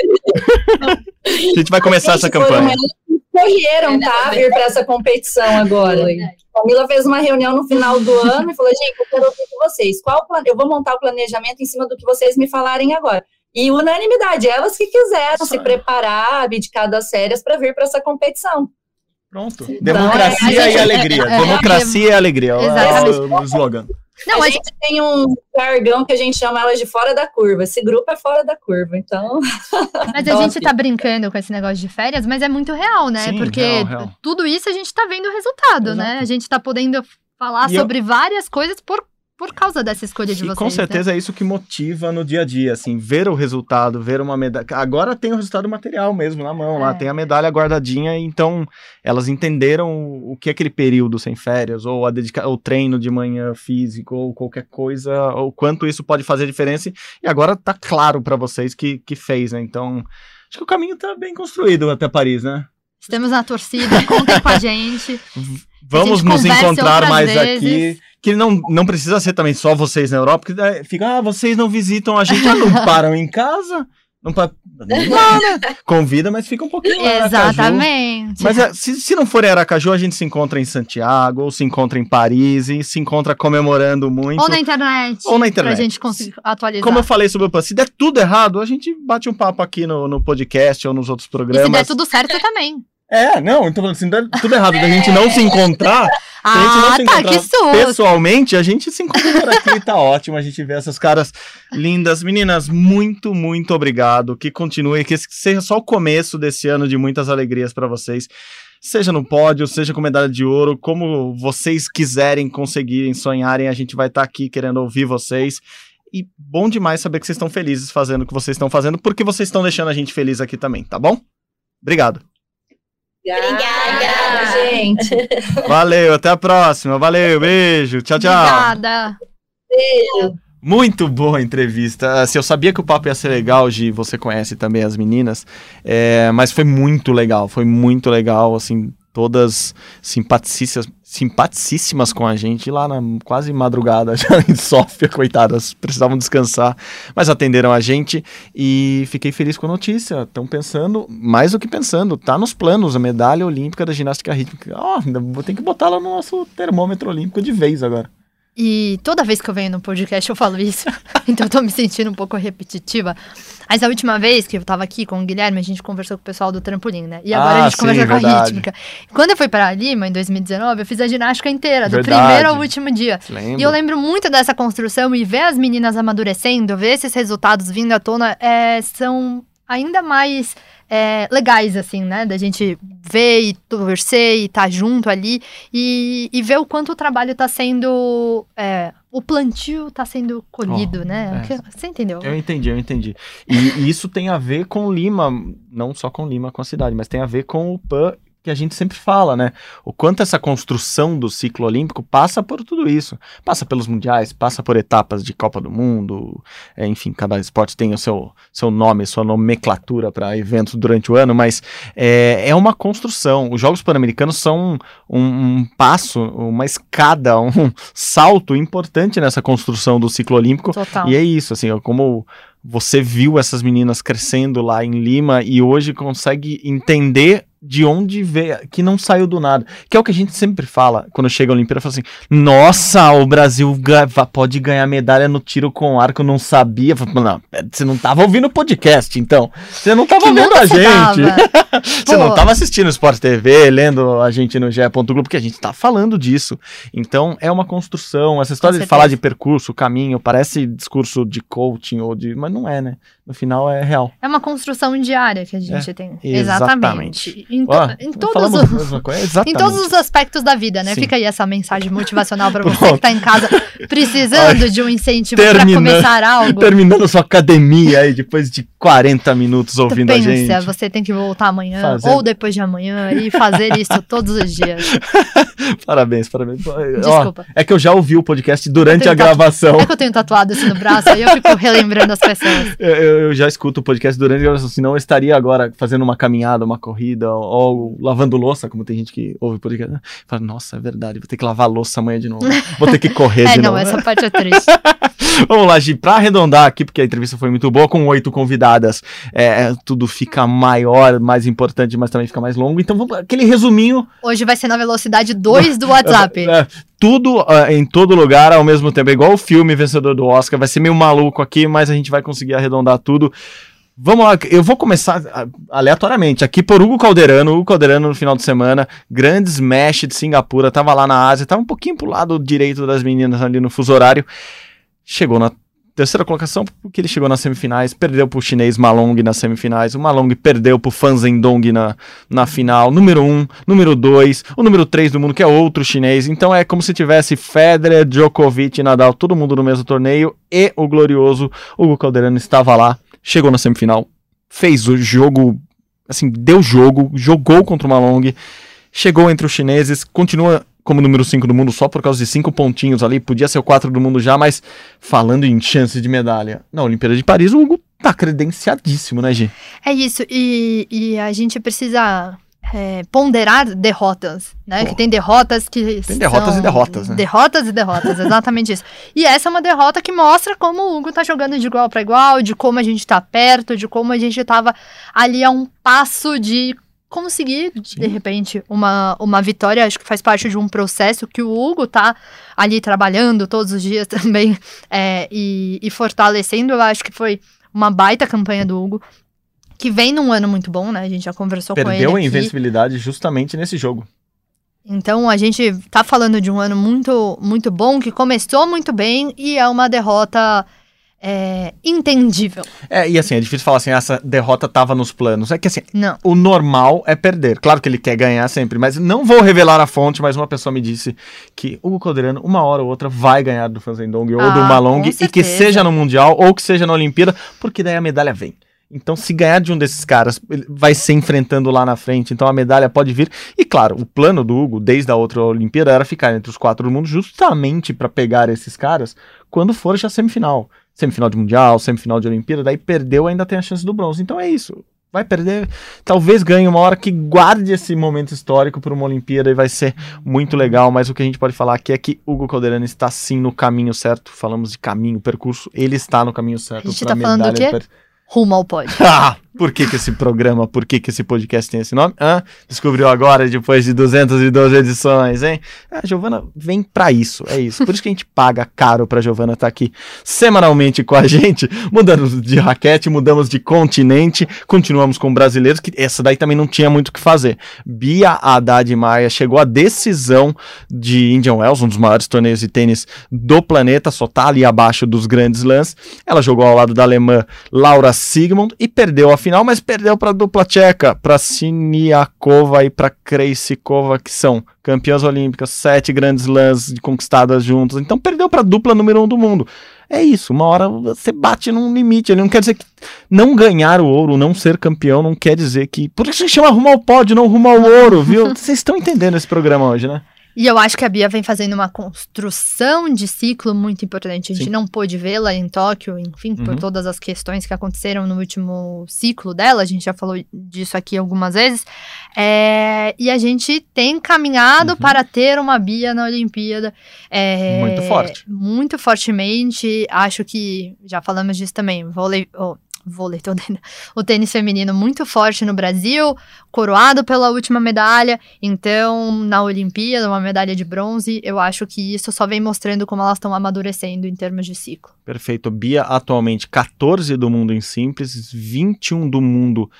A gente vai começar gente, essa campanha. Correram, tá? Vir pra essa competição agora. A Camila fez uma reunião no final do ano e falou, gente, eu quero ouvir com vocês. Qual plan... Eu vou montar o planejamento em cima do que vocês me falarem agora. E unanimidade, elas que quiseram Nossa. se preparar, abdicar das férias pra vir pra essa competição. Pronto. Democracia é, e alegria. É, Democracia é, e alegria. É o, o slogan. Não, a, a gente, gente tem um jargão que a gente chama elas de fora da curva. Esse grupo é fora da curva, então... Mas a gente tá brincando com esse negócio de férias, mas é muito real, né? Sim, Porque real, real. tudo isso a gente tá vendo o resultado, Exato. né? A gente tá podendo falar e sobre eu... várias coisas por... Por causa dessa escolha de e vocês. Com certeza né? é isso que motiva no dia a dia, assim, ver o resultado, ver uma medalha. Agora tem o resultado material mesmo na mão, é. lá tem a medalha guardadinha, então elas entenderam o que é aquele período sem férias, ou a dedica... o treino de manhã físico, ou qualquer coisa, ou quanto isso pode fazer diferença, e agora tá claro para vocês que, que fez, né? Então, acho que o caminho tá bem construído até Paris, né? Estamos na torcida, contem com a gente. Vamos a gente nos encontrar mais vezes. aqui. Que não, não precisa ser também só vocês na Europa, porque daí fica, ah, vocês não visitam a gente, ah, não param em casa, não, pa... não, né? Convida, mas fica um pouquinho lá. Exatamente. Mas é, se, se não for em Aracaju, a gente se encontra em Santiago, ou se encontra em Paris, e se encontra comemorando muito. Ou na internet. Ou na internet. Pra gente conseguir atualizar. Como eu falei sobre o plano, se der tudo errado, a gente bate um papo aqui no, no podcast ou nos outros programas. E se der tudo certo também. É, não, então se der tudo errado da gente não se encontrar, ah, se a gente não se tá, que susto. pessoalmente, a gente se encontra por aqui, tá ótimo, a gente vê essas caras lindas. Meninas, muito, muito obrigado, que continue, que seja só o começo desse ano de muitas alegrias pra vocês, seja no pódio, seja com medalha de ouro, como vocês quiserem, conseguirem, sonharem, a gente vai estar aqui querendo ouvir vocês. E bom demais saber que vocês estão felizes fazendo o que vocês estão fazendo, porque vocês estão deixando a gente feliz aqui também, tá bom? Obrigado. Obrigada, gente. Valeu, até a próxima. Valeu, beijo. Tchau, tchau. Obrigada. Beijo. Muito boa a entrevista. Assim, eu sabia que o papo ia ser legal, Gi, você conhece também as meninas, é, mas foi muito legal, foi muito legal, assim, todas simpaticíssimas, simpaticíssimas com a gente lá na quase madrugada, já em Sófia, coitadas, precisavam descansar, mas atenderam a gente e fiquei feliz com a notícia. Estão pensando, mais do que pensando, tá nos planos a medalha olímpica da ginástica rítmica. Ó, oh, tem que botar lá no nosso termômetro olímpico de vez agora. E toda vez que eu venho no podcast eu falo isso, então eu tô me sentindo um pouco repetitiva. Mas a última vez que eu tava aqui com o Guilherme, a gente conversou com o pessoal do trampolim, né? E agora ah, a gente sim, conversa verdade. com a rítmica. Quando eu fui pra Lima, em dois mil e dezenove, eu fiz a ginástica inteira, do verdade. primeiro ao último dia. Lembro. E eu lembro muito dessa construção e ver as meninas amadurecendo, ver esses resultados vindo à tona, é, são ainda mais... É, legais, assim, né, da gente ver e torcer e estar tá junto ali e, e ver o quanto o trabalho tá sendo, é, o plantio tá sendo colhido, oh, né, é. Você entendeu? Eu entendi, eu entendi. E, e isso tem a ver com Lima, não só com Lima, com a cidade, mas tem a ver com o P A N, que a gente sempre fala, né? O quanto essa construção do ciclo olímpico passa por tudo isso. Passa pelos mundiais, passa por etapas de Copa do Mundo, é, enfim, cada esporte tem o seu, seu nome, sua nomenclatura para eventos durante o ano, mas é, é uma construção. Os Jogos Pan-Americanos são um, um passo, uma escada, um salto importante nessa construção do ciclo olímpico. Total. E é isso, assim, como... Você viu essas meninas crescendo lá em Lima e hoje consegue entender de onde veio, que não saiu do nada. Que é o que a gente sempre fala quando chega a Olimpíada, fala assim, nossa, o Brasil ga- pode ganhar medalha no tiro com arco, eu não sabia. Falo, não, você não tava ouvindo o podcast, então. Você não tava Que vendo nunca a você gente. tava. Você não Pô. tava assistindo o Sport T V, lendo a gente no G E ponto Globo, porque a gente tá falando disso. Então, é uma construção. Essa história Com de falar certeza. de percurso, caminho, parece discurso de coaching, ou de, mas não é, né? No final é real. É uma construção diária que a gente É, tem. exatamente. Exatamente. Em, to- Ó, em não todos falamos os... a mesma coisa? Em Exatamente. todos os aspectos da vida, né? Sim. Fica aí essa mensagem motivacional pra você Pronto. que tá em casa precisando Ai, de um incentivo pra terminando- começar algo. Terminando sua academia aí, depois de quarenta minutos ouvindo Pensa, a gente. você tem que voltar amanhã Fazer- ou depois de amanhã e fazer isso todos os dias. Parabéns, parabéns. Ó, Desculpa. é que eu já ouvi o podcast durante Eu a tenho tatu- gravação. É que eu tenho tatuado isso no braço, aí eu fico relembrando as pessoas. Eu, eu- eu já escuto o podcast durante a gravação, senão eu estaria agora fazendo uma caminhada, uma corrida, ou, ou lavando louça, como tem gente que ouve o podcast. Fala, nossa, é verdade, vou ter que lavar a louça amanhã de novo. Vou ter que correr É, de não, novo. essa parte é triste. Vamos lá, Gi, pra arredondar aqui, porque a entrevista foi muito boa, com oito convidadas, é, tudo fica maior, mais importante, mas também fica mais longo. Então, vamos, aquele resuminho. Hoje vai ser na velocidade dois do WhatsApp. É, tudo ah, em todo lugar ao mesmo tempo, é igual o filme vencedor do Oscar, vai ser meio maluco aqui, mas a gente vai conseguir arredondar tudo. Vamos lá, eu vou começar ah, aleatoriamente, aqui por Hugo Calderano, Hugo Calderano no final de semana, grande smash de Singapura, tava lá na Ásia, tava um pouquinho pro lado direito das meninas ali no fuso horário, chegou na terceira colocação, porque ele chegou nas semifinais, perdeu pro chinês Malong nas semifinais, o Malong perdeu pro Fan Zhendong na, na final, número um, número dois, o número três do mundo, que é outro chinês, então é como se tivesse Federer, Djokovic e Nadal, todo mundo no mesmo torneio, e o glorioso Hugo Calderano estava lá, chegou na semifinal, fez o jogo, assim, deu jogo, jogou contra o Malong, chegou entre os chineses, continua como número cinco do mundo só por causa de cinco pontinhos ali, podia ser o quatro do mundo já, mas falando em chance de medalha, na Olimpíada de Paris, o Hugo tá credenciadíssimo, né, Gi? É isso, e, e a gente precisa é, ponderar derrotas, né? Pô. Que tem derrotas que Tem derrotas são e derrotas, né? Derrotas e derrotas, exatamente isso. E essa é uma derrota que mostra como o Hugo tá jogando de igual para igual, de como a gente tá perto, de como a gente tava ali a um passo de conseguir, Sim. de repente, uma, uma vitória. Acho que faz parte de um processo que o Hugo tá ali trabalhando todos os dias também é, e, e fortalecendo. Eu acho que foi uma baita campanha do Hugo, que vem num ano muito bom, né? A gente já conversou com ele Perdeu a aqui. invencibilidade justamente nesse jogo. Então, a gente tá falando de um ano muito, muito bom, que começou muito bem e é uma derrota é, entendível. É, e assim, é difícil falar assim, essa derrota tava nos planos. É que assim, Não. o normal é perder. Claro que ele quer ganhar sempre, mas não vou revelar a fonte, mas uma pessoa me disse que Hugo Calderano, uma hora ou outra, vai ganhar do Fan Zhendong ou Ah, do Malong, com e que certeza. seja no Mundial ou que seja na Olimpíada, porque daí a medalha vem. Então, se ganhar de um desses caras, ele vai ser enfrentando lá na frente, então a medalha pode vir. E claro, o plano do Hugo, desde a outra Olimpíada, era ficar entre os quatro do mundo, justamente para pegar esses caras quando for já semifinal. Semifinal de Mundial, semifinal de Olimpíada, daí perdeu, ainda tem a chance do bronze. Então é isso. Vai perder, talvez ganhe uma hora que guarde esse momento histórico para uma Olimpíada e vai ser muito legal, mas o que a gente pode falar aqui é que Hugo Calderano está sim no caminho certo. Falamos de caminho, percurso, ele está no caminho certo. A gente pra tá falando do medalha quê? de per- Rumo ao pódio. Ah, por que que esse programa, por que que esse podcast tem esse nome? Hã? Descobriu agora, depois de duzentas e doze edições, hein? A Giovana vem pra isso, é isso. Por isso que a gente paga caro pra Giovana estar aqui semanalmente com a gente. Mudamos de raquete, mudamos de continente, continuamos com brasileiros, que essa daí também não tinha muito o que fazer. Bia Haddad Maia chegou à decisão de Indian Wells, um dos maiores torneios de tênis do planeta, só tá ali abaixo dos grandes lãs. Ela jogou ao lado da alemã Laura Sigmund e perdeu a final, mas perdeu para a dupla tcheca, para Siniakova e para Krejcikova, que são campeãs olímpicas, sete grandes lãs conquistadas juntas. Então perdeu para a dupla número um do mundo. É isso, uma hora você bate num limite. Ele não quer dizer que não ganhar o ouro, não ser campeão, não quer dizer que... Por isso que chama rumo ao pódio, não rumo ao ouro, viu? Vocês estão entendendo esse programa hoje, né? E eu acho que a Bia vem fazendo uma construção de ciclo muito importante. A gente Sim. não pôde vê-la em Tóquio, enfim, Uhum. por todas as questões que aconteceram no último ciclo dela. A gente já falou disso aqui algumas vezes. É, e a gente tem caminhado Uhum. para ter uma Bia na Olimpíada. É, Muito forte. Muito fortemente. Acho que, já falamos disso também, vôlei, oh, vôlei, tô dentro, o tênis feminino muito forte no Brasil, coroado pela última medalha, então na Olimpíada, uma medalha de bronze, eu acho que isso só vem mostrando como elas estão amadurecendo em termos de ciclo. Perfeito, Bia atualmente quatorze do mundo em simples, vinte e um do mundo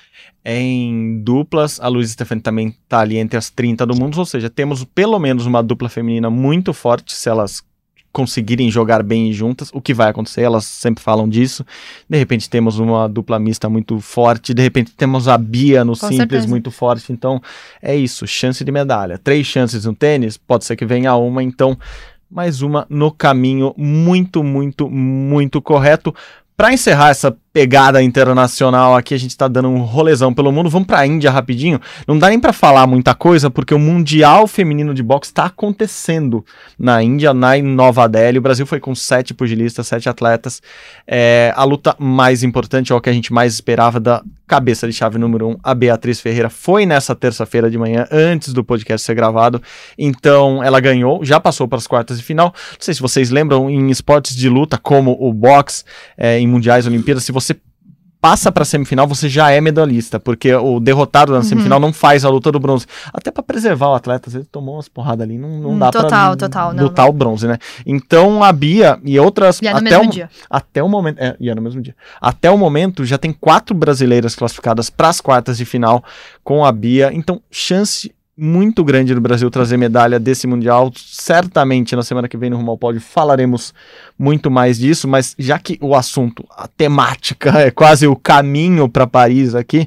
em duplas, a Luísa Stefani também tá ali entre as trinta do mundo, ou seja, temos pelo menos uma dupla feminina muito forte, se elas conseguirem jogar bem juntas, o que vai acontecer, elas sempre falam disso. De repente temos uma dupla mista muito forte, de repente temos a Bia no Com simples certeza. muito forte, então é isso, chance de medalha. Três chances no tênis, pode ser que venha uma, então mais uma no caminho muito, muito, muito correto. Para encerrar essa pegada internacional aqui, a gente tá dando um rolezão pelo mundo, vamos pra Índia rapidinho, não dá nem pra falar muita coisa, porque o Mundial Feminino de Boxe tá acontecendo na Índia, na Nova Delhi, o Brasil foi com sete pugilistas, sete atletas, é, a luta mais importante, é o que a gente mais esperava da cabeça de chave número um, a Beatriz Ferreira, foi nessa terça-feira de manhã, antes do podcast ser gravado, então ela ganhou, já passou para as quartas de final, não sei se vocês lembram, em esportes de luta, como o boxe, é, em mundiais, Olimpíadas, se você passa para a semifinal, você já é medalhista, porque o derrotado na Uhum. semifinal não faz a luta do bronze. Até para preservar o atleta, às vezes tomou umas porradas ali, não, não Hum, dá total, para total, não, lutar não. o bronze, né? Então a Bia e outras... E é no até mesmo o, dia. Até o momento... É, e é no mesmo dia. Até o momento já tem quatro brasileiras classificadas para as quartas de final com a Bia, então chance muito grande do Brasil trazer medalha desse Mundial. Certamente na semana que vem no Rumo ao Pódio falaremos muito mais disso, mas já que o assunto, a temática é quase o caminho para Paris aqui,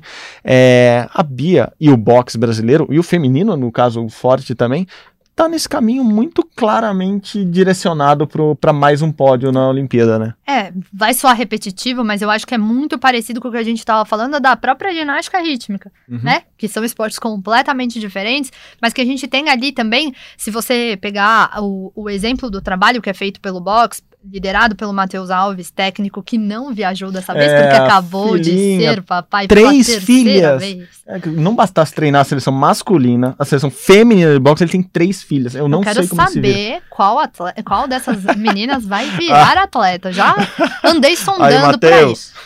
é, a Bia e o boxe brasileiro, e o feminino, no caso o forte também, tá nesse caminho muito claramente direcionado para mais um pódio na Olimpíada, né? É, vai soar repetitivo, mas eu acho que é muito parecido com o que a gente estava falando da própria ginástica rítmica, Uhum. né? Que são esportes completamente diferentes, mas que a gente tem ali também, se você pegar o, o exemplo do trabalho que é feito pelo boxe, liderado pelo Matheus Alves, técnico que não viajou dessa vez, É, porque a acabou filhinha, de ser papai três pela terceira filhas. vez. É, que não bastasse treinar a seleção masculina, a seleção feminina de boxe, ele tem três filhas. Eu não Eu quero sei como ele se vira. saber qual, atleta, qual dessas meninas vai virar atleta. Já andei Aí, sondando pra isso. Matheus.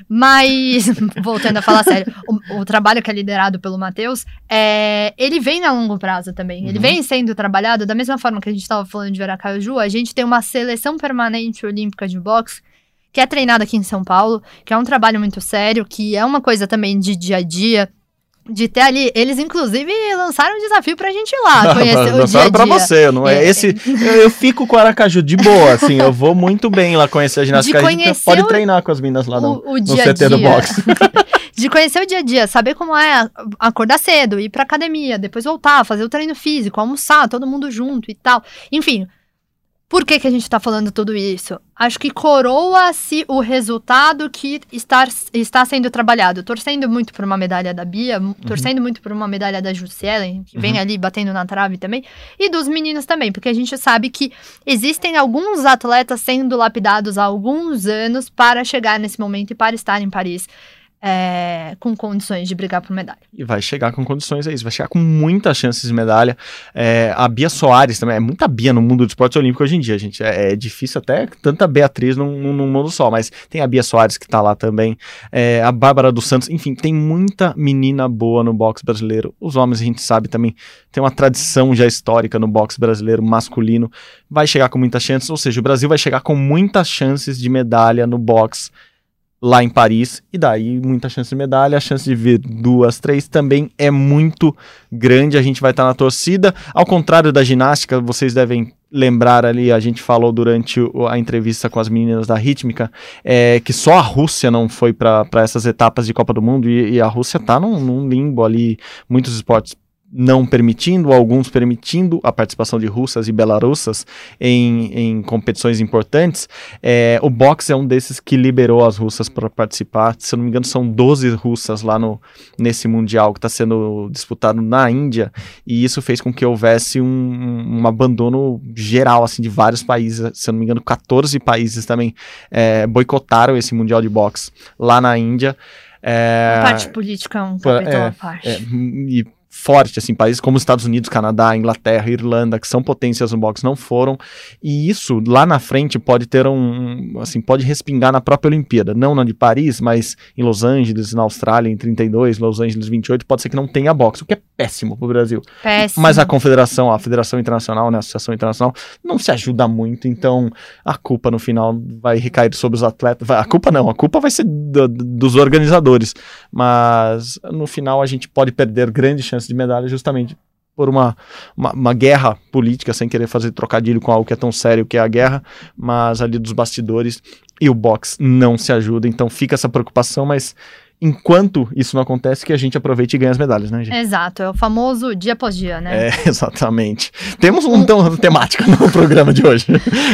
Mas, voltando a falar sério, o, o trabalho que é liderado pelo Matheus, é, ele vem a longo prazo também. Ele Uhum. vem sendo trabalhado da mesma forma que a gente estava falando de Aracaju. A gente tem uma seleção permanente olímpica de boxe que é treinada aqui em São Paulo, que é um trabalho muito sério, que é uma coisa também de dia a dia, de ter ali. Eles, inclusive, lançaram um desafio pra gente ir lá conhecer o dia a Lançaram dia. pra você, não é? É. Esse, eu, eu fico com o Aracaju de boa, assim, eu vou muito bem lá conhecer a ginástica De rítmica, conhecer pode o- treinar com as meninas lá no, o, o no dia C a T do dia. boxe. De conhecer o dia a dia, saber como é acordar cedo, ir pra academia, depois voltar, fazer o treino físico, almoçar, todo mundo junto e tal. Enfim, por que que a gente tá falando tudo isso? Acho que coroa-se o resultado que está, está sendo trabalhado. Torcendo muito por uma medalha da Bia, uhum. torcendo muito por uma medalha da Jussielen, que uhum. vem ali batendo na trave também, e dos meninos também, porque a gente sabe que existem alguns atletas sendo lapidados há alguns anos para chegar nesse momento e para estar em Paris. É, com condições de brigar por medalha. E vai chegar com condições, é isso, vai chegar com muitas chances de medalha. É, a Bia Soares também, é muita Bia no mundo do esporte olímpico hoje em dia, gente, é, é difícil até tanta Beatriz num, num mundo só, mas tem a Bia Soares que tá lá também, é, a Bárbara dos Santos, enfim, tem muita menina boa no boxe brasileiro. Os homens, a gente sabe também, tem uma tradição já histórica no boxe brasileiro masculino, vai chegar com muitas chances, ou seja, o Brasil vai chegar com muitas chances de medalha no boxe lá em Paris, e daí muita chance de medalha, a chance de vir duas, três também é muito grande, a gente vai estar na torcida, ao contrário da ginástica, vocês devem lembrar ali, a gente falou durante o, a entrevista com as meninas da rítmica, é, que só a Rússia não foi para essas etapas de Copa do Mundo, e, e a Rússia tá num, num limbo ali, muitos esportes não permitindo, alguns permitindo a participação de russas e belarussas em, em competições importantes. É, o boxe é um desses que liberou as russas para participar. Se eu não me engano, são doze russas lá no, nesse mundial que está sendo disputado na Índia, e isso fez com que houvesse um, um abandono geral assim, de vários países. Se eu não me engano, quatorze países também é, boicotaram esse mundial de boxe lá na Índia. É, a parte política é um capítulo é, à parte. É, e forte, assim, países como os Estados Unidos, Canadá, Inglaterra, Irlanda, que são potências no boxe, não foram, e isso lá na frente pode ter um, assim, pode respingar na própria Olimpíada, não na de Paris, mas em Los Angeles, na Austrália, em trinta e dois, Los Angeles vinte e oito, pode ser que não tenha boxe, o que é péssimo pro Brasil. Péssimo. Mas a confederação, a Federação Internacional, né, a Associação Internacional, não se ajuda muito, então a culpa no final vai recair sobre os atletas, vai, a culpa não, a culpa vai ser do, dos organizadores, mas no final a gente pode perder grandes chances de medalha justamente por uma, uma, uma guerra política, sem querer fazer trocadilho com algo que é tão sério que é a guerra, mas ali dos bastidores, e o boxe não se ajuda, então fica essa preocupação, mas enquanto isso não acontece, que a gente aproveite e ganhe as medalhas, né, gente? Exato, é o famoso dia após dia, né? É, exatamente. Temos um, um... uma temática no programa de hoje.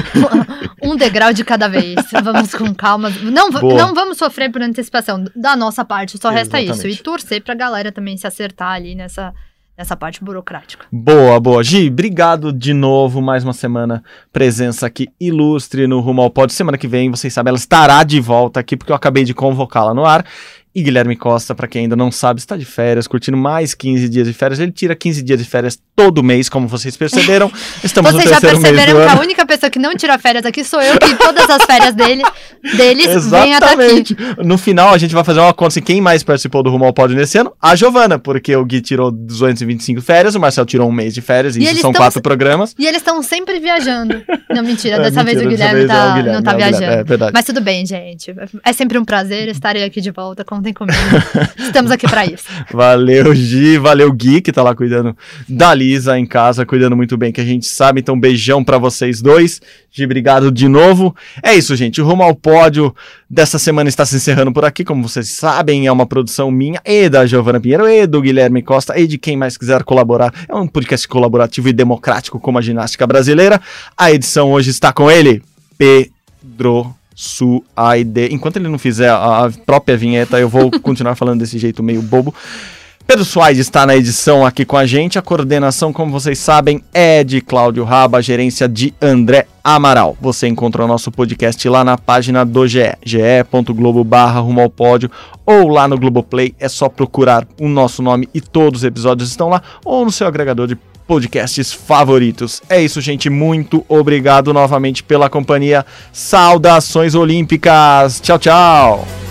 Um degrau de cada vez. Vamos com calma. Não, não vamos sofrer por antecipação. Da nossa parte, só resta Exatamente. Isso. E torcer pra galera também se acertar ali nessa, nessa parte burocrática. Boa, boa. Gi, obrigado de novo. Mais uma semana presença aqui ilustre no Rumo ao Pódio. Semana que vem, vocês sabem, ela estará de volta aqui, porque eu acabei de convocá-la no ar. E Guilherme Costa, para quem ainda não sabe, está de férias, curtindo mais quinze dias de férias. Ele tira quinze dias de férias todo mês, como vocês perceberam. Estamos vocês no terceiro mês do ano. Vocês já perceberam que a única pessoa que não tira férias aqui sou eu, que todas as férias dele, deles vêm até aqui. No final, a gente vai fazer uma conta assim, quem mais participou do Rumo ao Pódio nesse ano? A Giovana, porque o Gui tirou duzentas e vinte e cinco férias, o Marcel tirou um mês de férias, e, e isso são tão, quatro programas. E eles estão sempre viajando. Não, mentira, dessa é, mentira, vez o Guilherme, vez tá, é o Guilherme não tá é viajando. Guilherme, é verdade. Mas tudo bem, gente. É sempre um prazer estarem aqui de volta, contem comigo. Estamos aqui pra isso. Valeu, Gi, valeu, Gui, que tá lá cuidando da Lisa em casa, cuidando muito bem, que a gente sabe. Então, beijão pra vocês dois. Gi, obrigado de novo. É isso, gente. O Rumo ao Pódio dessa semana está se encerrando por aqui. Como vocês sabem, é uma produção minha e da Giovana Pinheiro e do Guilherme Costa e de quem mais quiser colaborar. É um podcast colaborativo e democrático como a ginástica brasileira. A edição hoje está com ele, Pedro Suaide. Enquanto ele não fizer a própria vinheta, eu vou continuar falando desse jeito meio bobo. Pedro Suaide está na edição aqui com a gente. A coordenação, como vocês sabem, é de Cláudio Raba, a gerência de André Amaral. Você encontra o nosso podcast lá na página do G E, ge.globo barra Rumo ao Pódio, ou lá no Globoplay. É só procurar o nosso nome e todos os episódios estão lá, ou no seu agregador de podcasts favoritos. É isso, gente. Muito obrigado novamente pela companhia. Saudações olímpicas. Tchau, tchau.